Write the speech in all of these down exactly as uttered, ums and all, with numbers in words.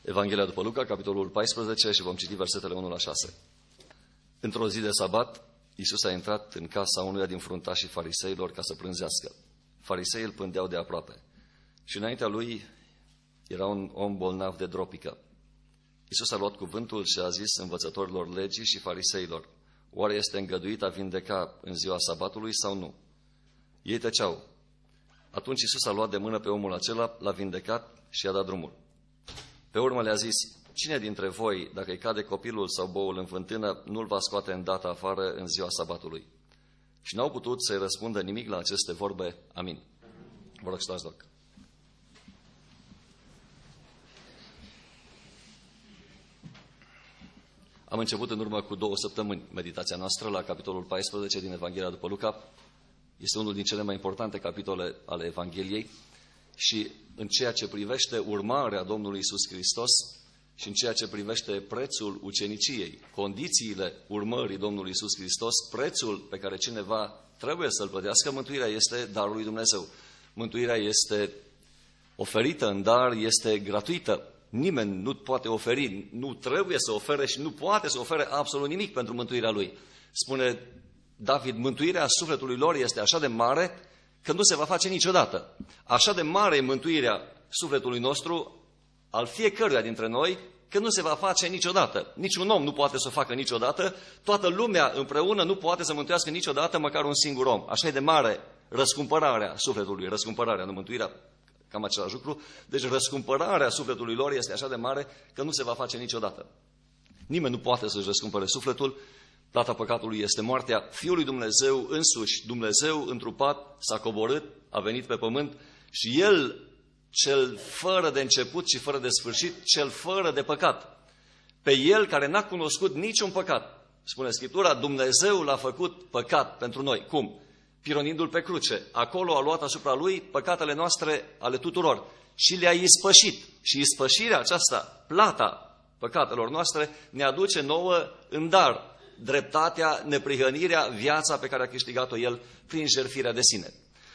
Evanghelia după Luca, capitolul paisprezece, și vom citi versetele unu la șase. Într-o zi de sabat, Iisus a intrat în casa unuia din fruntașii fariseilor ca să prânzească. Fariseii îl pândeau de aproape și înaintea lui era un om bolnav de dropică. Iisus a luat cuvântul și a zis învățătorilor legii și fariseilor: oare este îngăduit a vindeca în ziua sabatului sau nu? Ei tăceau. Atunci Iisus a luat de mână pe omul acela, l-a vindecat și i-a dat drumul. Pe urmă le-a zis: cine dintre voi, dacă îi cade copilul sau boul în fântână, nu-l va scoate îndată afară în ziua sabatului? Și n-au putut să-i răspundă nimic la aceste vorbe. Amin. Vă rog să dați loc. Am început în urmă cu două săptămâni meditația noastră la capitolul paisprezece din Evanghelia după Luca. Este unul din cele mai importante capitole ale Evangheliei și în ceea ce privește urmarea Domnului Iisus Hristos și în ceea ce privește prețul uceniciei, condițiile urmării Domnului Iisus Hristos, prețul pe care cineva trebuie să-l plătească, mântuirea este darul lui Dumnezeu. Mântuirea este oferită în dar, este gratuită. Nimeni nu poate oferi, nu trebuie să ofere și nu poate să ofere absolut nimic pentru mântuirea lui. Spune David: mântuirea sufletului lor este așa de mare că nu se va face niciodată. Așa de mare e mântuirea sufletului nostru, al fiecăruia dintre noi, că nu se va face niciodată. Niciun om nu poate să o facă niciodată, toată lumea împreună nu poate să mântuiască niciodată măcar un singur om. Așa e de mare răscumpărarea sufletului, răscumpărarea, nu mântuirea, cam același lucru. Deci răscumpărarea sufletului lor este așa de mare că nu se va face niciodată. Nimeni nu poate să-și răscumpere sufletul. Plata păcatului este moartea. Fiul lui Dumnezeu însuși, Dumnezeu întrupat, s-a coborât, a venit pe pământ și El, cel fără de început și fără de sfârșit, cel fără de păcat, pe El care n-a cunoscut niciun păcat, spune Scriptura, Dumnezeu l-a făcut păcat pentru noi. Cum? Pironindu-L pe cruce. Acolo a luat asupra Lui păcatele noastre, ale tuturor, și le-a ispășit. Și ispășirea aceasta, plata păcatelor noastre, ne aduce nouă în dar dreptatea, neprihănirea, viața pe care a câștigat-o El prin jertfirea de sine.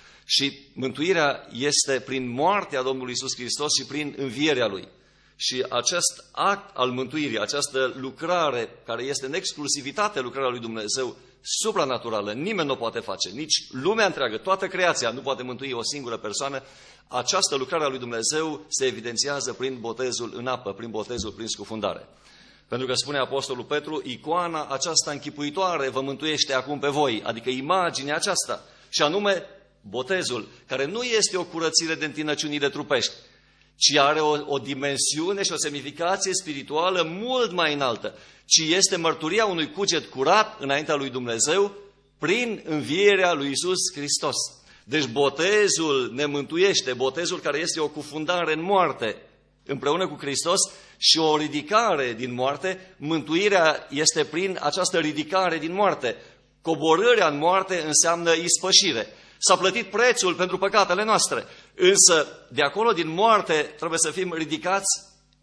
Și mântuirea este prin moartea Domnului Iisus Hristos și prin învierea Lui. Și acest act al mântuirii, această lucrare care este în exclusivitate lucrarea lui Dumnezeu, supranaturală, nimeni nu o poate face, nici lumea întreagă, toată creația nu poate mântui o singură persoană. Această lucrare a lui Dumnezeu se evidențiază prin botezul în apă, prin botezul prin scufundare. Pentru că spune Apostolul Petru, icoana aceasta închipuitoare vă mântuiește acum pe voi, adică imaginea aceasta, și anume botezul, care nu este o curățire de întinăciunile trupești, ci are o, o dimensiune și o semnificație spirituală mult mai înaltă, ci este mărturia unui cuget curat înaintea lui Dumnezeu prin învierea lui Iisus Hristos. Deci botezul ne mântuiește, botezul care este o cufundare în moarte împreună cu Hristos și o ridicare din moarte. Mântuirea este prin această ridicare din moarte. Coborârea în moarte înseamnă ispășire. S-a plătit prețul pentru păcatele noastre, însă de acolo din moarte trebuie să fim ridicați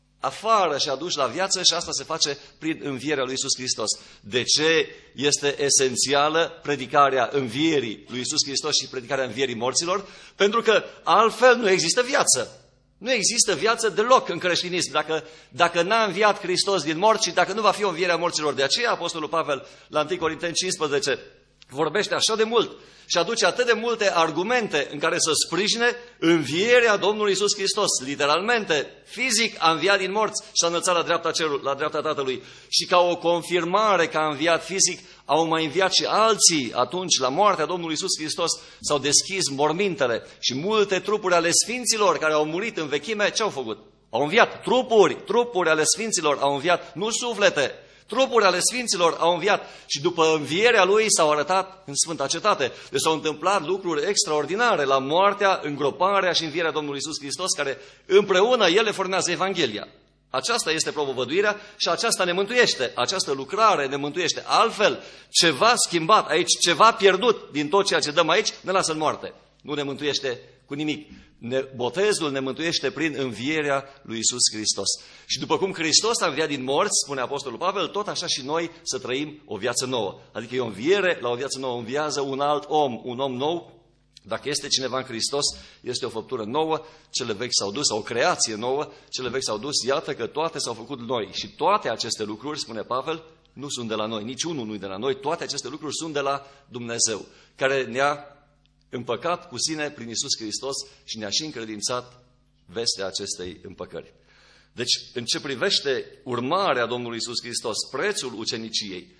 afară și aduși la viață și asta se face prin învierea lui Iisus Hristos. De ce este esențială predicarea învierii lui Iisus Hristos și predicarea învierii morților? Pentru că altfel nu există viață. Nu există viață deloc în creștinism dacă, dacă n-a înviat Hristos din morți și dacă nu va fi o înviere a morților. De aceea Apostolul Pavel la întâi Corinteni cincisprezece vorbește așa de mult și aduce atât de multe argumente în care să sprijine învierea Domnului Iisus Hristos. Literalmente, fizic a înviat din morți și a înălțat la dreapta, cerul, la dreapta Tatălui. Și ca o confirmare că a înviat fizic, au mai înviat și alții. Atunci, la moartea Domnului Iisus Hristos, s-au deschis mormintele și multe trupuri ale sfinților care au murit în vechime, ce au făcut? Au înviat trupuri, trupuri ale sfinților au înviat, nu suflete. Trupuri ale sfinților au înviat și după învierea lui s-au arătat în Sfânta Cetate. Deci s-au întâmplat lucruri extraordinare la moartea, îngroparea și învierea Domnului Iisus Hristos, care împreună ele formează Evanghelia. Aceasta este propovăduirea și aceasta ne mântuiește. Această lucrare ne mântuiește. Altfel, ceva schimbat aici, ceva pierdut din tot ceea ce dăm aici, ne lasă în moarte. Nu ne mântuiește cu nimic. Ne, botezul ne mântuiește prin învierea lui Iisus Hristos. Și după cum Hristos a înviat din morți, spune Apostolul Pavel, tot așa și noi să trăim o viață nouă. Adică e o înviere, la o viață nouă înviază un alt om, un om nou, Dacă este cineva în Hristos, este o făptură nouă, cele vechi s-au dus, sau o creație nouă, cele vechi s-au dus, iată că toate s-au făcut noi. Și toate aceste lucruri, spune Pavel, nu sunt de la noi, niciunul nu e de la noi, toate aceste lucruri sunt de la Dumnezeu, care ne-a împăcat cu sine prin Iisus Hristos și ne-a și încredințat vestea acestei împăcări. Deci, în ce privește urmarea Domnului Iisus Hristos, prețul uceniciei,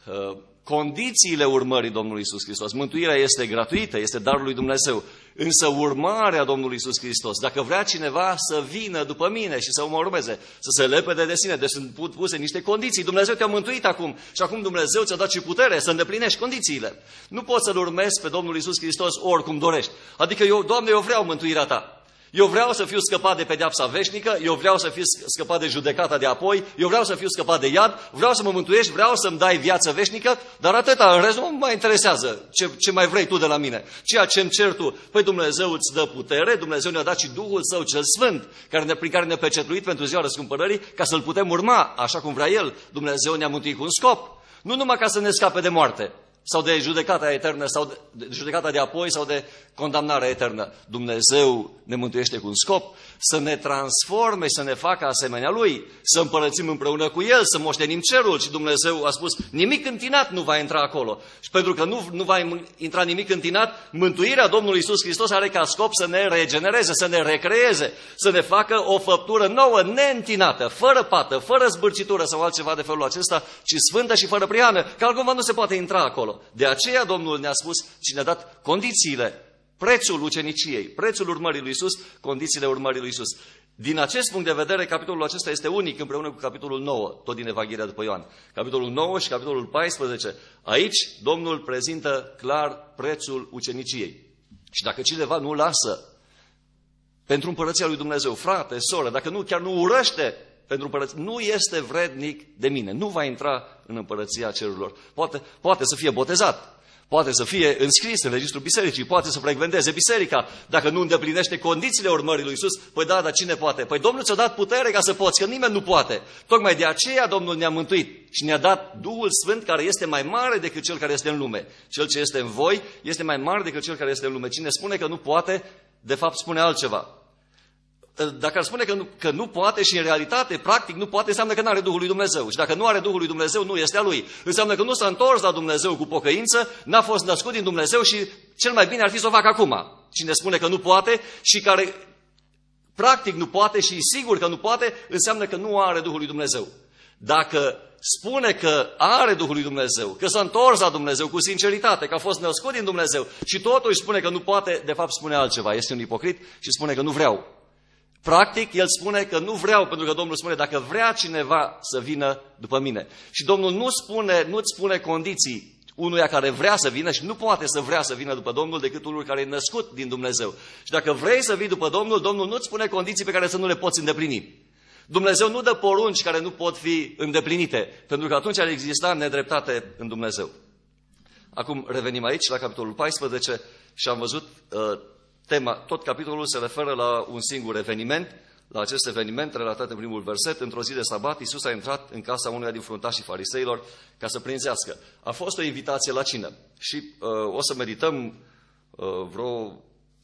condițiile urmării Domnului Iisus Hristos, mântuirea este gratuită, este darul lui Dumnezeu, însă urmarea Domnului Iisus Hristos, dacă vrea cineva să vină după mine și să mă urmeze, să se lepede de sine, deci sunt puse niște condiții, Dumnezeu te-a mântuit acum și acum Dumnezeu ți-a dat și putere să îndeplinești condițiile. Nu poți să-L urmezi pe Domnul Iisus Hristos oricum dorești. Adică eu, Doamne, eu vreau mântuirea Ta. Eu vreau să fiu scăpat de pedeapsa veșnică, eu vreau să fiu scăpat de judecata de apoi, eu vreau să fiu scăpat de iad, vreau să mă mântuiești, vreau să-mi dai viață veșnică, dar atâta, în rest nu mă interesează ce, ce mai vrei tu de la mine. Ceea ce îmi cer tu, păi Dumnezeu îți dă putere, Dumnezeu ne-a dat și Duhul Său cel Sfânt, care ne, prin care ne-a pecetluit pentru ziua răscumpărării, ca să-L putem urma, așa cum vrea El. Dumnezeu ne-a mântuit cu un scop, nu numai ca să ne scape de moarte, sau de judecata eternă, sau de judecata de apoi, sau de condamnarea eternă. Dumnezeu ne mântuiește cu un scop, să ne transforme, să ne facă asemenea Lui, să împărățim împreună cu El, să moștenim cerul. Și Dumnezeu a spus, nimic întinat nu va intra acolo. Și pentru că nu, nu va intra nimic întinat, mântuirea Domnului Iisus Hristos are ca scop să ne regenereze, să ne recreeze, să ne facă o făptură nouă, neîntinată, fără pată, fără zbârcitură sau altceva de felul acesta, ci sfântă și fără prihană, că altcumva nu se poate intra acolo. De aceea Domnul ne-a spus și ne-a dat condițiile, prețul uceniciei, prețul urmării lui Iisus, condițiile urmării lui Iisus. Din acest punct de vedere, capitolul acesta este unic împreună cu capitolul nouă, tot din Evanghelia după Ioan. Capitolul nouă și capitolul paisprezece. Aici Domnul prezintă clar prețul uceniciei. Și dacă cineva nu lasă pentru împărăția lui Dumnezeu, frate, soră, dacă nu, chiar nu urăște pentru împărăția, nu este vrednic de mine, nu va intra în împărăția cerurilor. Poate, poate să fie botezat, poate să fie înscris în registrul bisericii, poate să frecventeze biserica. Dacă nu îndeplinește condițiile urmării lui Iisus, păi da, dar cine poate? Păi Domnul ți-a dat putere ca să poți, că nimeni nu poate. Tocmai de aceea Domnul ne-a mântuit și ne-a dat Duhul Sfânt, care este mai mare decât cel care este în lume. Cel ce este în voi este mai mare decât cel care este în lume. Cine spune că nu poate, de fapt spune altceva. Dacă ar spune că nu, că nu poate și în realitate, practic, nu poate, înseamnă că nu are Duhul lui Dumnezeu. Și dacă nu are Duhul lui Dumnezeu, nu este a lui. Înseamnă că nu s-a întors la Dumnezeu cu pocăință, n-a fost născut din Dumnezeu și cel mai bine ar fi să o facă acum. Cine spune că nu poate și care practic nu poate și sigur că nu poate, înseamnă că nu are Duhul lui Dumnezeu. Dacă spune că are Duhul lui Dumnezeu, că s-a întors la Dumnezeu cu sinceritate, că a fost născut din Dumnezeu și totuși spune că nu poate, de fapt spune altceva. Este un ipocrit și spune că nu vreau. Practic, el spune că nu vreau, pentru că Domnul spune, dacă vrea cineva să vină după mine. Și Domnul nu spune, nu-ți spune condiții unuia care vrea să vină și nu poate să vrea să vină după Domnul decât unul care e născut din Dumnezeu. Și dacă vrei să vii după Domnul, Domnul nu-ți spune condiții pe care să nu le poți îndeplini. Dumnezeu nu dă porunci care nu pot fi îndeplinite, pentru că atunci ar exista nedreptate în Dumnezeu. Acum revenim aici la capitolul paisprezece și am văzut... Uh, Tema, tot capitolul se referă la un singur eveniment. La acest eveniment, relatat în primul verset, într-o zi de sabat, Iisus a intrat în casa unuia din fruntașii fariseilor ca să prinzească. A fost o invitație la cină și uh, o să medităm uh, vreo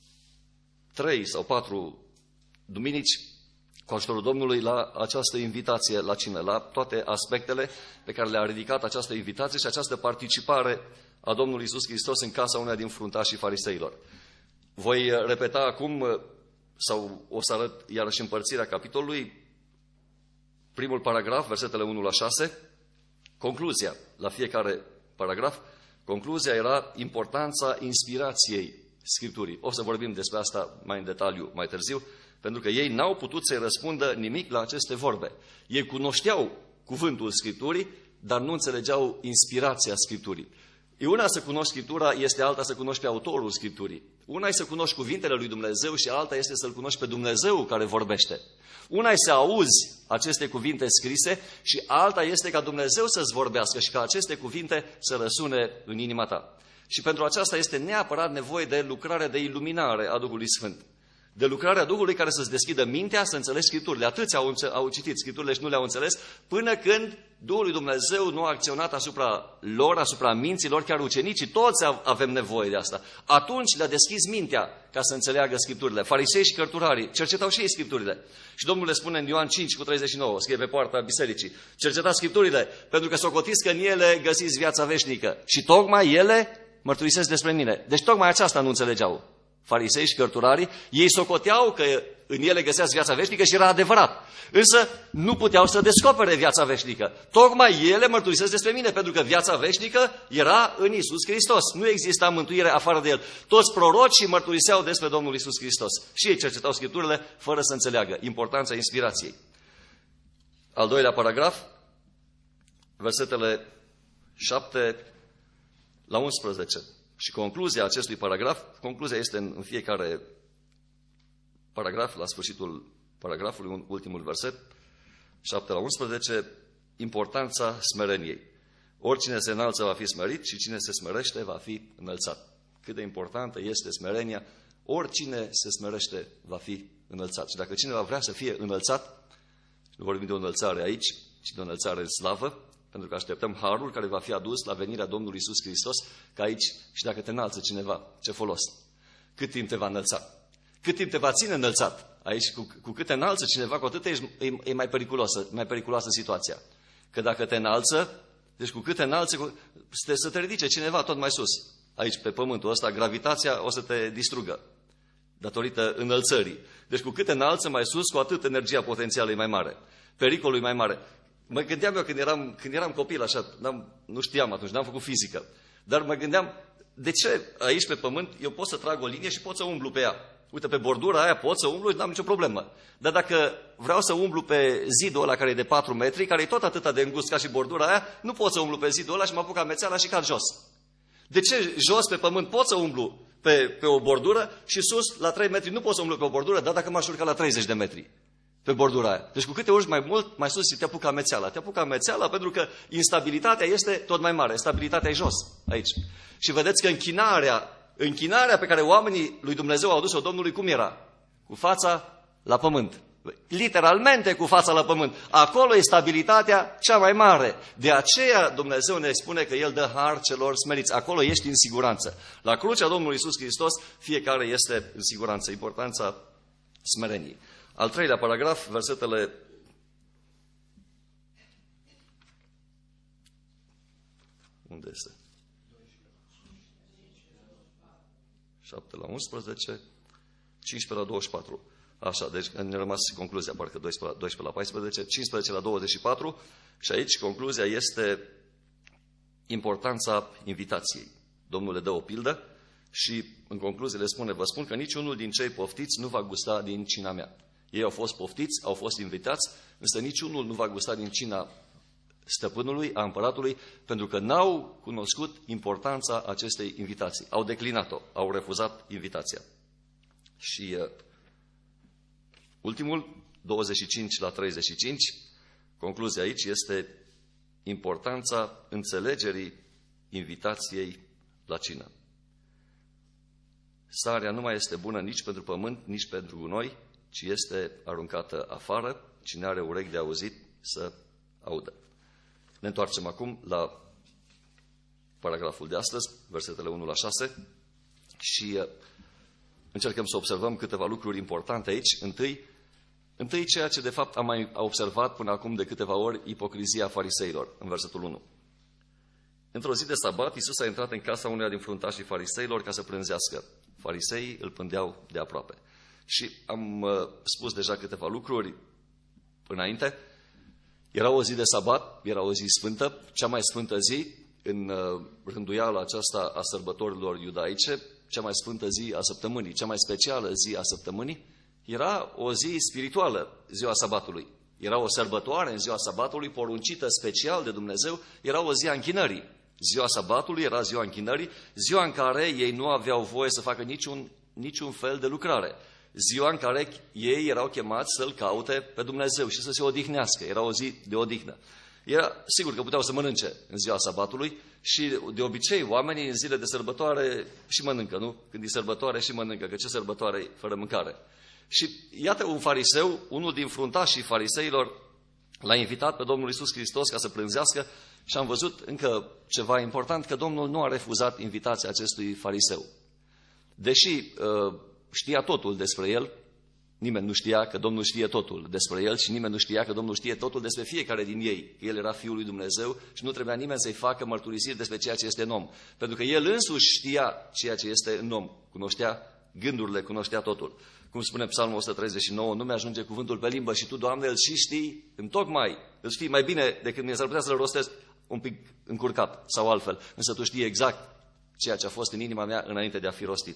trei sau patru duminici cu ajutorul Domnului la această invitație la cină, la toate aspectele pe care le-a ridicat această invitație și această participare a Domnului Iisus Hristos în casa unuia din fruntașii fariseilor. Voi repeta acum, sau o să arăt iarăși împărțirea capitolului, primul paragraf, versetele unu la șase, concluzia la fiecare paragraf. Concluzia era importanța inspirației Scripturii. O să vorbim despre asta mai în detaliu mai târziu, pentru că ei n-au putut să-i răspundă nimic la aceste vorbe. Ei cunoșteau cuvântul Scripturii, dar nu înțelegeau inspirația Scripturii. E una să cunoști Scriptura, este alta să cunoști pe autorul Scripturii. Una e să cunoști cuvintele lui Dumnezeu și alta este să-L cunoști pe Dumnezeu care vorbește. Una e să auzi aceste cuvinte scrise și alta este ca Dumnezeu să-ți vorbească și ca aceste cuvinte să răsune în inima ta. Și pentru aceasta este neapărat nevoie de lucrare de iluminare a Duhului Sfânt. De lucrarea Duhului care să-ți deschidă mintea să înțelegi Scripturile. Atâți au, au citit Scripturile și nu le-au înțeles, până când Duhul lui Dumnezeu nu a acționat asupra lor, asupra minților, chiar ucenicii, toți avem nevoie de asta. Atunci le-a deschis mintea ca să înțeleagă Scripturile. Farisei și cărturarii cercetau și ei Scripturile. Și Domnul le spune în Ioan cinci cu treizeci și nouă, scrie pe poarta bisericii, cercetați Scripturile, pentru că socotiți că în ele găsiți viața veșnică. Și tocmai ele mărturisesc despre mine. Deci tocmai aceasta nu înțelegeau farisei și cărturarii. Ei socoteau că în ele găseați viața veșnică și era adevărat. Însă nu puteau să descopere viața veșnică. Tocmai ele mărturisesc despre mine, pentru că viața veșnică era în Iisus Hristos. Nu exista mântuire afară de El. Toți prorocii mărturiseau despre Domnul Iisus Hristos. Și ei cercetau Scripturile fără să înțeleagă importanța inspirației. Al doilea paragraf, versetele șapte la unsprezece. Și concluzia acestui paragraf, concluzia este în, în fiecare paragraf, la sfârșitul paragrafului, ultimul verset, șapte la unsprezece, importanța smereniei. Oricine se înalță va fi smerit și cine se smerește va fi înălțat. Cât de importantă este smerenia, oricine se smerește va fi înălțat. Și dacă cineva vrea să fie înălțat, nu vorbim de o înălțare aici, ci de o înălțare în slavă, pentru că așteptăm harul care va fi adus la venirea Domnului Iisus Hristos, că aici, și dacă te înalță cineva, ce folos? Cât timp te va înălța? Cât timp te va ține înălțat? Aici, cu, cu cât te înalță cineva, cu atât e, e mai periculoasă, mai periculoasă situația. Că dacă te înalță, deci cu cât te înalță, cu, să, te, să te ridice cineva tot mai sus. Aici, pe pământul ăsta, gravitația o să te distrugă, datorită înălțării. Deci cu cât te înalță mai sus, cu atât energia potențială e mai mare. Pericolul e mai mare. Mă gândeam eu când eram, când eram copil, așa, nu știam atunci, n-am făcut fizică, dar mă gândeam, de ce aici pe pământ eu pot să trag o linie și pot să umblu pe ea? Uite, pe bordura aia pot să umblu și n-am nicio problemă. Dar dacă vreau să umblu pe zidul ăla care e de patru metri, care e tot atâta de îngust ca și bordura aia, nu pot să umblu pe zidul ăla și mă apuc amețeala și cad jos. De ce jos pe pământ pot să umblu pe, pe o bordură și sus la trei metri nu pot să umblu pe o bordură, dar dacă m-aș urca la treizeci de metri? Pe bordura aia. Deci cu câte urci mai mult, mai sus, te apucă amețeala. Te apucă amețeala pentru că instabilitatea este tot mai mare. Stabilitatea e jos, aici. Și vedeți că închinarea, închinarea pe care oamenii lui Dumnezeu au adus-o Domnului, cum era? Cu fața la pământ. Literalmente cu fața la pământ. Acolo e stabilitatea cea mai mare. De aceea Dumnezeu ne spune că El dă har celor smeriți. Acolo ești în siguranță. La crucea Domnului Iisus Hristos, fiecare este în siguranță. Importanța smereniei. Al treilea paragraf, versetele unde este? șapte la unsprezece, cincisprezece la douăzeci și patru. Așa, deci ne-a rămas concluzia, parcă doisprezece la paisprezece, cincisprezece la douăzeci și patru. Și aici concluzia este importanța invitației. Domnul le dă o pildă și în concluzie le spune, vă spun că niciunul din cei poftiți nu va gusta din cina mea. Ei au fost poftiți, au fost invitați, însă niciunul nu va gusta din cina stăpânului, a împăratului, pentru că n-au cunoscut importanța acestei invitații. Au declinat-o, au refuzat invitația. Și uh, ultimul, douăzeci și cinci la treizeci și cinci, concluzia aici este importanța înțelegerii invitației la cină. Sarea nu mai este bună nici pentru pământ, nici pentru gunoi, ci este aruncată afară. Cine are urechi de auzit, să audă. Ne întoarcem acum la paragraful de astăzi, versetele unu la șase, și încercăm să observăm câteva lucruri importante aici. Întâi, întâi ceea ce de fapt am mai observat până acum de câteva ori, ipocrizia fariseilor, în versetul unu. Într-o zi de sabat, Iisus a intrat în casa uneia din fruntașii fariseilor ca să prânzească. Fariseii îl pândeau de aproape. Și am uh, spus deja câteva lucruri înainte. Era o zi de sabat, era o zi sfântă, cea mai sfântă zi în uh, rânduiala aceasta a sărbătorilor iudaice, cea mai sfântă zi a săptămânii, cea mai specială zi a săptămânii, era o zi spirituală, ziua sabatului. Era o sărbătoare în ziua sabatului, poruncită special de Dumnezeu, era o zi a închinării. Ziua sabatului era ziua închinării, ziua în care ei nu aveau voie să facă niciun, niciun fel de lucrare. Ziua în care ei erau chemați să-L caute pe Dumnezeu și să se odihnească. Era o zi de odihnă. Era sigur că puteau să mănânce în ziua sabatului și de obicei oamenii în zile de sărbătoare și mănâncă, nu? Când e sărbătoare și mănâncă, că ce sărbătoare e fără mâncare? Și iată un fariseu, unul din fruntașii fariseilor, l-a invitat pe Domnul Iisus Hristos ca să plânzească și am văzut încă ceva important, că Domnul nu a refuzat invitația acestui fariseu. Deși uh, știa totul despre el, nimeni nu știa că Domnul știe totul despre el și nimeni nu știa că Domnul știe totul despre fiecare din ei. El era Fiul lui Dumnezeu și nu trebuia nimeni să-i facă mărturisiri despre ceea ce este în om. Pentru că el însuși știa ceea ce este în om. Cunoștea gândurile, cunoștea totul. Cum spune Psalmul o sută treizeci și nouă, nu mi-ajunge cuvântul pe limbă și tu, Doamne, îl și știi, întocmai, îl știi mai bine decât mine, s-ar putea să-l rostesc un pic încurcat sau altfel. Însă tu știi exact ceea ce a fost în inima mea înainte de a fi rostit.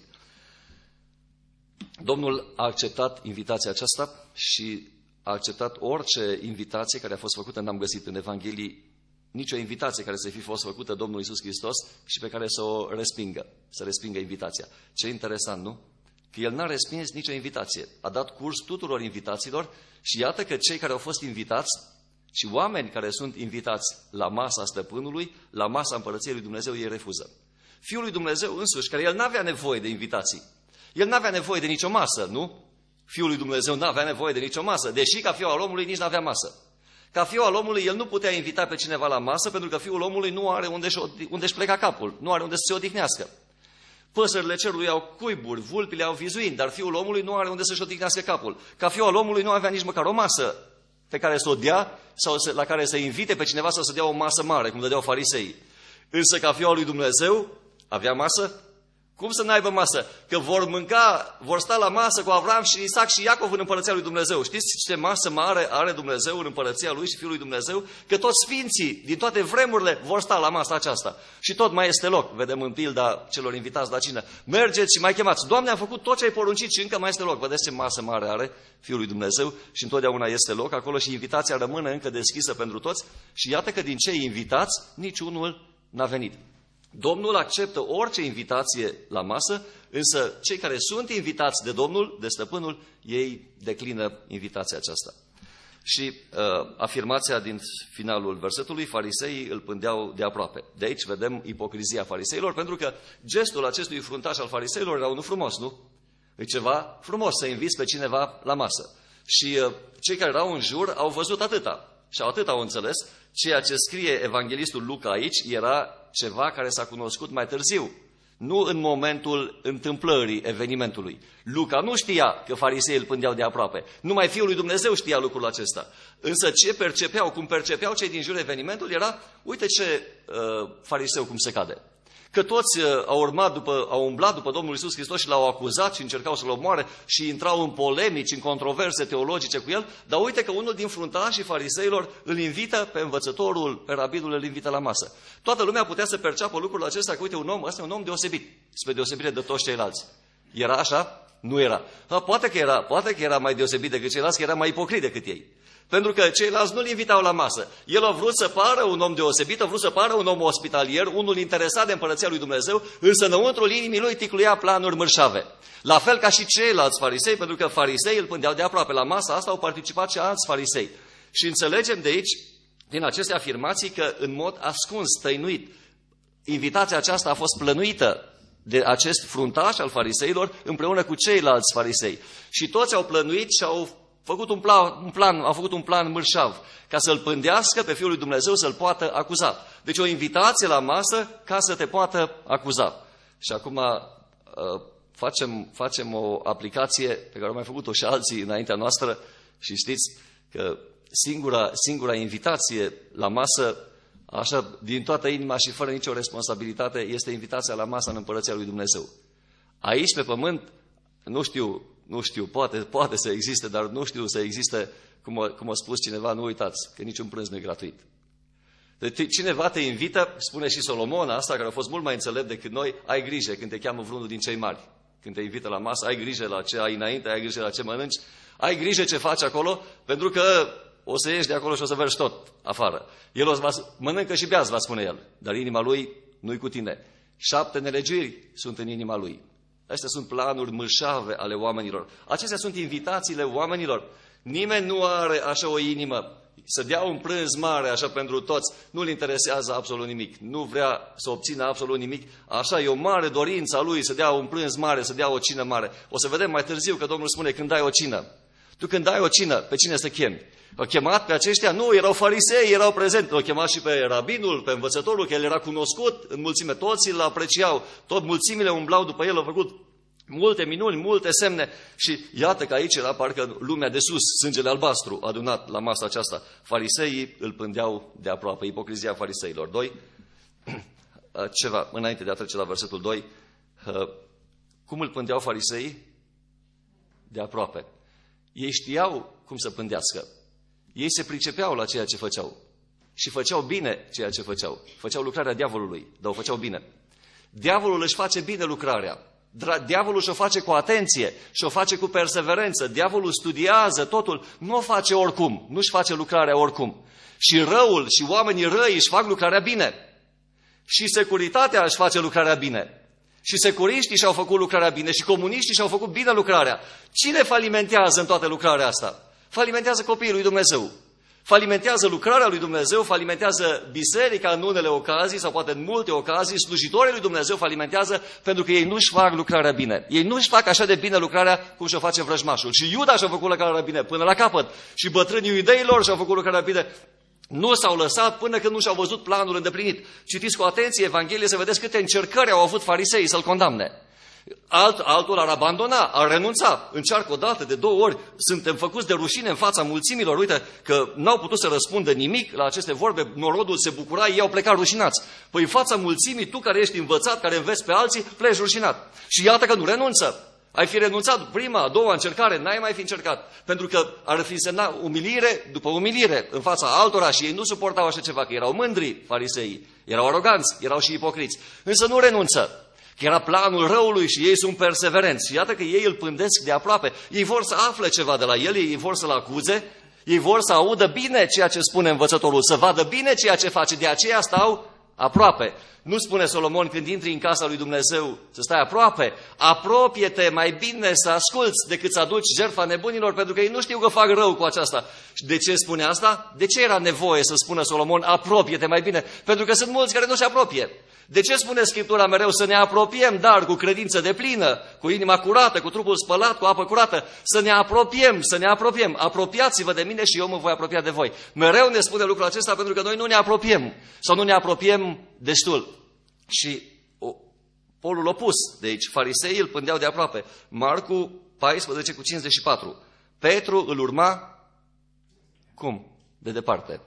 Domnul a acceptat invitația aceasta și a acceptat orice invitație care a fost făcută. N-am găsit în Evanghelii nicio invitație care să fi fost făcută Domnul Iisus Hristos și pe care să o respingă, să respingă invitația. Ce interesant, nu? Că El n-a respins nicio invitație. A dat curs tuturor invitațiilor și iată că cei care au fost invitați și oameni care sunt invitați la masa stăpânului, la masa împărăției lui Dumnezeu, ei refuză. Fiul lui Dumnezeu însuși, care El n-avea nevoie de invitații, El n-avea nevoie de nicio masă, nu? Fiul lui Dumnezeu n-avea nevoie de nicio masă, deși ca fiul al omului nici n-avea masă. Ca fiul al omului, el nu putea invita pe cineva la masă, pentru că fiul omului nu are unde-și, unde-și pleca capul, nu are unde să se odihnească. Păsările cerului au cuiburi, vulpile au vizuini, dar fiul omului nu are unde să-și odihnească capul. Ca fiul al omului nu avea nici măcar o masă pe care să o dea sau la care să invite pe cineva sau să dea o masă mare, cum dădeau farisei. Însă ca fiul al lui Dumnezeu avea masă? Cum să n-aibă masă? Că vor mânca, vor sta la masă cu Avram și Isaac și Iacov în împărăția lui Dumnezeu. Știți ce masă mare are Dumnezeu în împărăția lui și Fiul lui Dumnezeu? Că toți sfinții din toate vremurile vor sta la masa aceasta. Și tot mai este loc. Vedem în pilda celor invitați la cină. Mergeți și mai chemați. Doamne, am făcut tot ce ai poruncit și încă mai este loc. Vedeți ce masă mare are Fiul lui Dumnezeu și întotdeauna este loc acolo și invitația rămâne încă deschisă pentru toți. Și iată că din cei invitați, niciunul n-a venit. Domnul acceptă orice invitație la masă, însă cei care sunt invitați de Domnul, de stăpânul, ei declină invitația aceasta. Și uh, afirmația din finalul versetului, fariseii îl pândeau de aproape. De aici vedem ipocrizia fariseilor, pentru că gestul acestui fruntaș al fariseilor era unul frumos, nu? E ceva frumos să inviți pe cineva la masă. Și uh, cei care erau în jur au văzut atâta. Și atât au înțeles, ceea ce scrie evanghelistul Luca aici era ceva care s-a cunoscut mai târziu, nu în momentul întâmplării evenimentului. Luca nu știa că fariseii îl pândeau de aproape, numai Fiul lui Dumnezeu știa lucrul acesta. Însă ce percepeau, cum percepeau cei din jur evenimentul era, uite ce uh, fariseu cum se cade. Că toți au urmat după, au umblat după Domnul Iisus Hristos și l-au acuzat și încercau să-l omoare și intrau în polemici, în controverse teologice cu el, dar uite că unul din fruntașii fariseilor îl invită pe învățătorul, pe rabinul, îl invită la masă. Toată lumea putea să perceapă lucrul acesta, că uite, un om, ăsta e un om deosebit, spre deosebire de toți ceilalți. Era așa? Nu era. Ha, poate că era, poate că era mai deosebit decât ceilalți, că era mai ipocrit decât ei. Pentru că ceilalți nu-l invitau la masă. El a vrut să pară un om deosebit, a vrut să pară un om ospitalier, unul interesat de împărăția lui Dumnezeu, însă înăuntrul inimii lui ticluia planuri mărșave. La fel ca și ceilalți farisei, pentru că farisei îl pândeau de aproape. La masa asta au participat și alți farisei. Și înțelegem de aici, din aceste afirmații, că în mod ascuns, tăinuit, invitația aceasta a fost plănuită de acest fruntaș al fariseilor împreună cu ceilalți farisei. Și toți au plănuit și au făcut un plan, un plan, au făcut un plan mărșav ca să-l pândească pe Fiul lui Dumnezeu, să-l poată acuza. Deci o invitație la masă ca să te poată acuza. Și acum facem, facem o aplicație pe care au mai făcut-o și alții înaintea noastră și știți că singura, singura invitație la masă, așa, din toată inima și fără nicio responsabilitate, este invitația la masă în împărăția lui Dumnezeu. Aici, pe pământ, nu știu, nu știu, poate, poate să existe, dar nu știu să existe, cum a, cum a spus cineva, nu uitați, că niciun prânz nu e gratuit. Deci cineva te invită, spune și Solomon asta, care a fost mult mai înțelept decât noi, ai grijă când te cheamă vreunul din cei mari. Când te invită la masă, ai grijă la ce ai înainte, ai grijă la ce mănânci, ai grijă ce faci acolo, pentru că o să ieși de acolo și o să vergi tot afară. El o să va, mănâncă și beați, va spune el, dar inima lui nu-i cu tine. Șapte nelegiuiri sunt în inima lui. Astea sunt planuri mârșave ale oamenilor. Acestea sunt invitațiile oamenilor. Nimeni nu are așa o inimă să dea un prânz mare așa pentru toți, nu-l interesează absolut nimic, nu vrea să obțină absolut nimic, așa e o mare dorință a lui să dea un prânz mare, să dea o cină mare. O să vedem mai târziu că Domnul spune când dai o cină. Tu când dai o cină, pe cine să chemi? Au chemat pe aceștia? Nu, erau farisei, erau prezenți. Au chemat și pe rabinul, pe învățătorul, că el era cunoscut în mulțime. Toți îl apreciau, tot mulțimile umblau după el, au făcut multe minuni, multe semne. Și iată că aici era parcă lumea de sus, sângele albastru adunat la masa aceasta. Fariseii îl pândeau de aproape, ipocrizia fariseilor. Doi, ceva, înainte de a trece la versetul doi, cum îl pândeau fariseii? De aproape. Ei știau cum să pândească. Ei se pricepeau la ceea ce făceau și făceau bine ceea ce făceau. Făceau lucrarea diavolului, dar o făceau bine. Diavolul își face bine lucrarea. Diavolul și-o face cu atenție și-o face cu perseverență. Diavolul studiază totul, nu o face oricum, nu-și face lucrarea oricum. Și răul și oamenii răi își fac lucrarea bine. Și securitatea își face lucrarea bine. Și securiștii și-au făcut lucrarea bine și comuniștii și-au făcut bine lucrarea. Cine falimentează în toată lucrarea asta? Falimentează copiii lui Dumnezeu. Falimentează lucrarea lui Dumnezeu, falimentează biserica în unele ocazii sau poate în multe ocazii, slujitorii lui Dumnezeu falimentează pentru că ei nu-și fac lucrarea bine. Ei nu-și fac așa de bine lucrarea cum și-o face vrăjmașul. Și Iuda și-a făcut lucrarea bine până la capăt și bătrânii iudeilor și-au făcut lucrarea bine. Nu s-au lăsat până când nu și-au văzut planul îndeplinit. Citiți cu atenție Evanghelie să vedeți câte încercări au avut fariseii să-l condamne. Alt, altul ar abandona, ar renunța. Încearcă o dată, de două ori. Suntem făcuți de rușine în fața mulțimilor. Uite că n-au putut să răspundă nimic la aceste vorbe. Norodul se bucura, ei au plecat rușinați. Păi în fața mulțimii, tu care ești învățat, care înveți pe alții, pleci rușinat. Și iată că nu renunță. Ai fi renunțat prima, a doua încercare, n-ai mai fi încercat. Pentru că ar fi însemnat umilire după umilire în fața altora și ei nu suportau așa ceva, că erau mândri fariseii, erau aroganți, erau și ipocriți. Însă nu renunță. Că era planul răului și ei sunt perseverenți. Și iată că ei îl pândesc de aproape. Ei vor să afle ceva de la el, ei vor să-l acuze, ei vor să audă bine ceea ce spune învățătorul, să vadă bine ceea ce face. De aceea stau aproape. Nu spune Solomon când intri în casa lui Dumnezeu să stai aproape. Apropie-te mai bine să asculți decât să aduci jertfa nebunilor, pentru că ei nu știu că fac rău cu aceasta. Și de ce spune asta? De ce era nevoie să spună Solomon apropie-te mai bine? Pentru că sunt mulți care nu se apropie. De ce spune Scriptura mereu să ne apropiem, dar cu credință deplină, cu inima curată, cu trupul spălat, cu apă curată? Să ne apropiem, să ne apropiem. Apropiați-vă de mine și eu mă voi apropia de voi. Mereu ne spune lucrul acesta pentru că noi nu ne apropiem sau nu ne apropiem destul. Și o, polul opus de aici, fariseii îl pândeau de aproape. Marcu paisprezece cu cincizeci și patru. Petru îl urma, cum? De departe.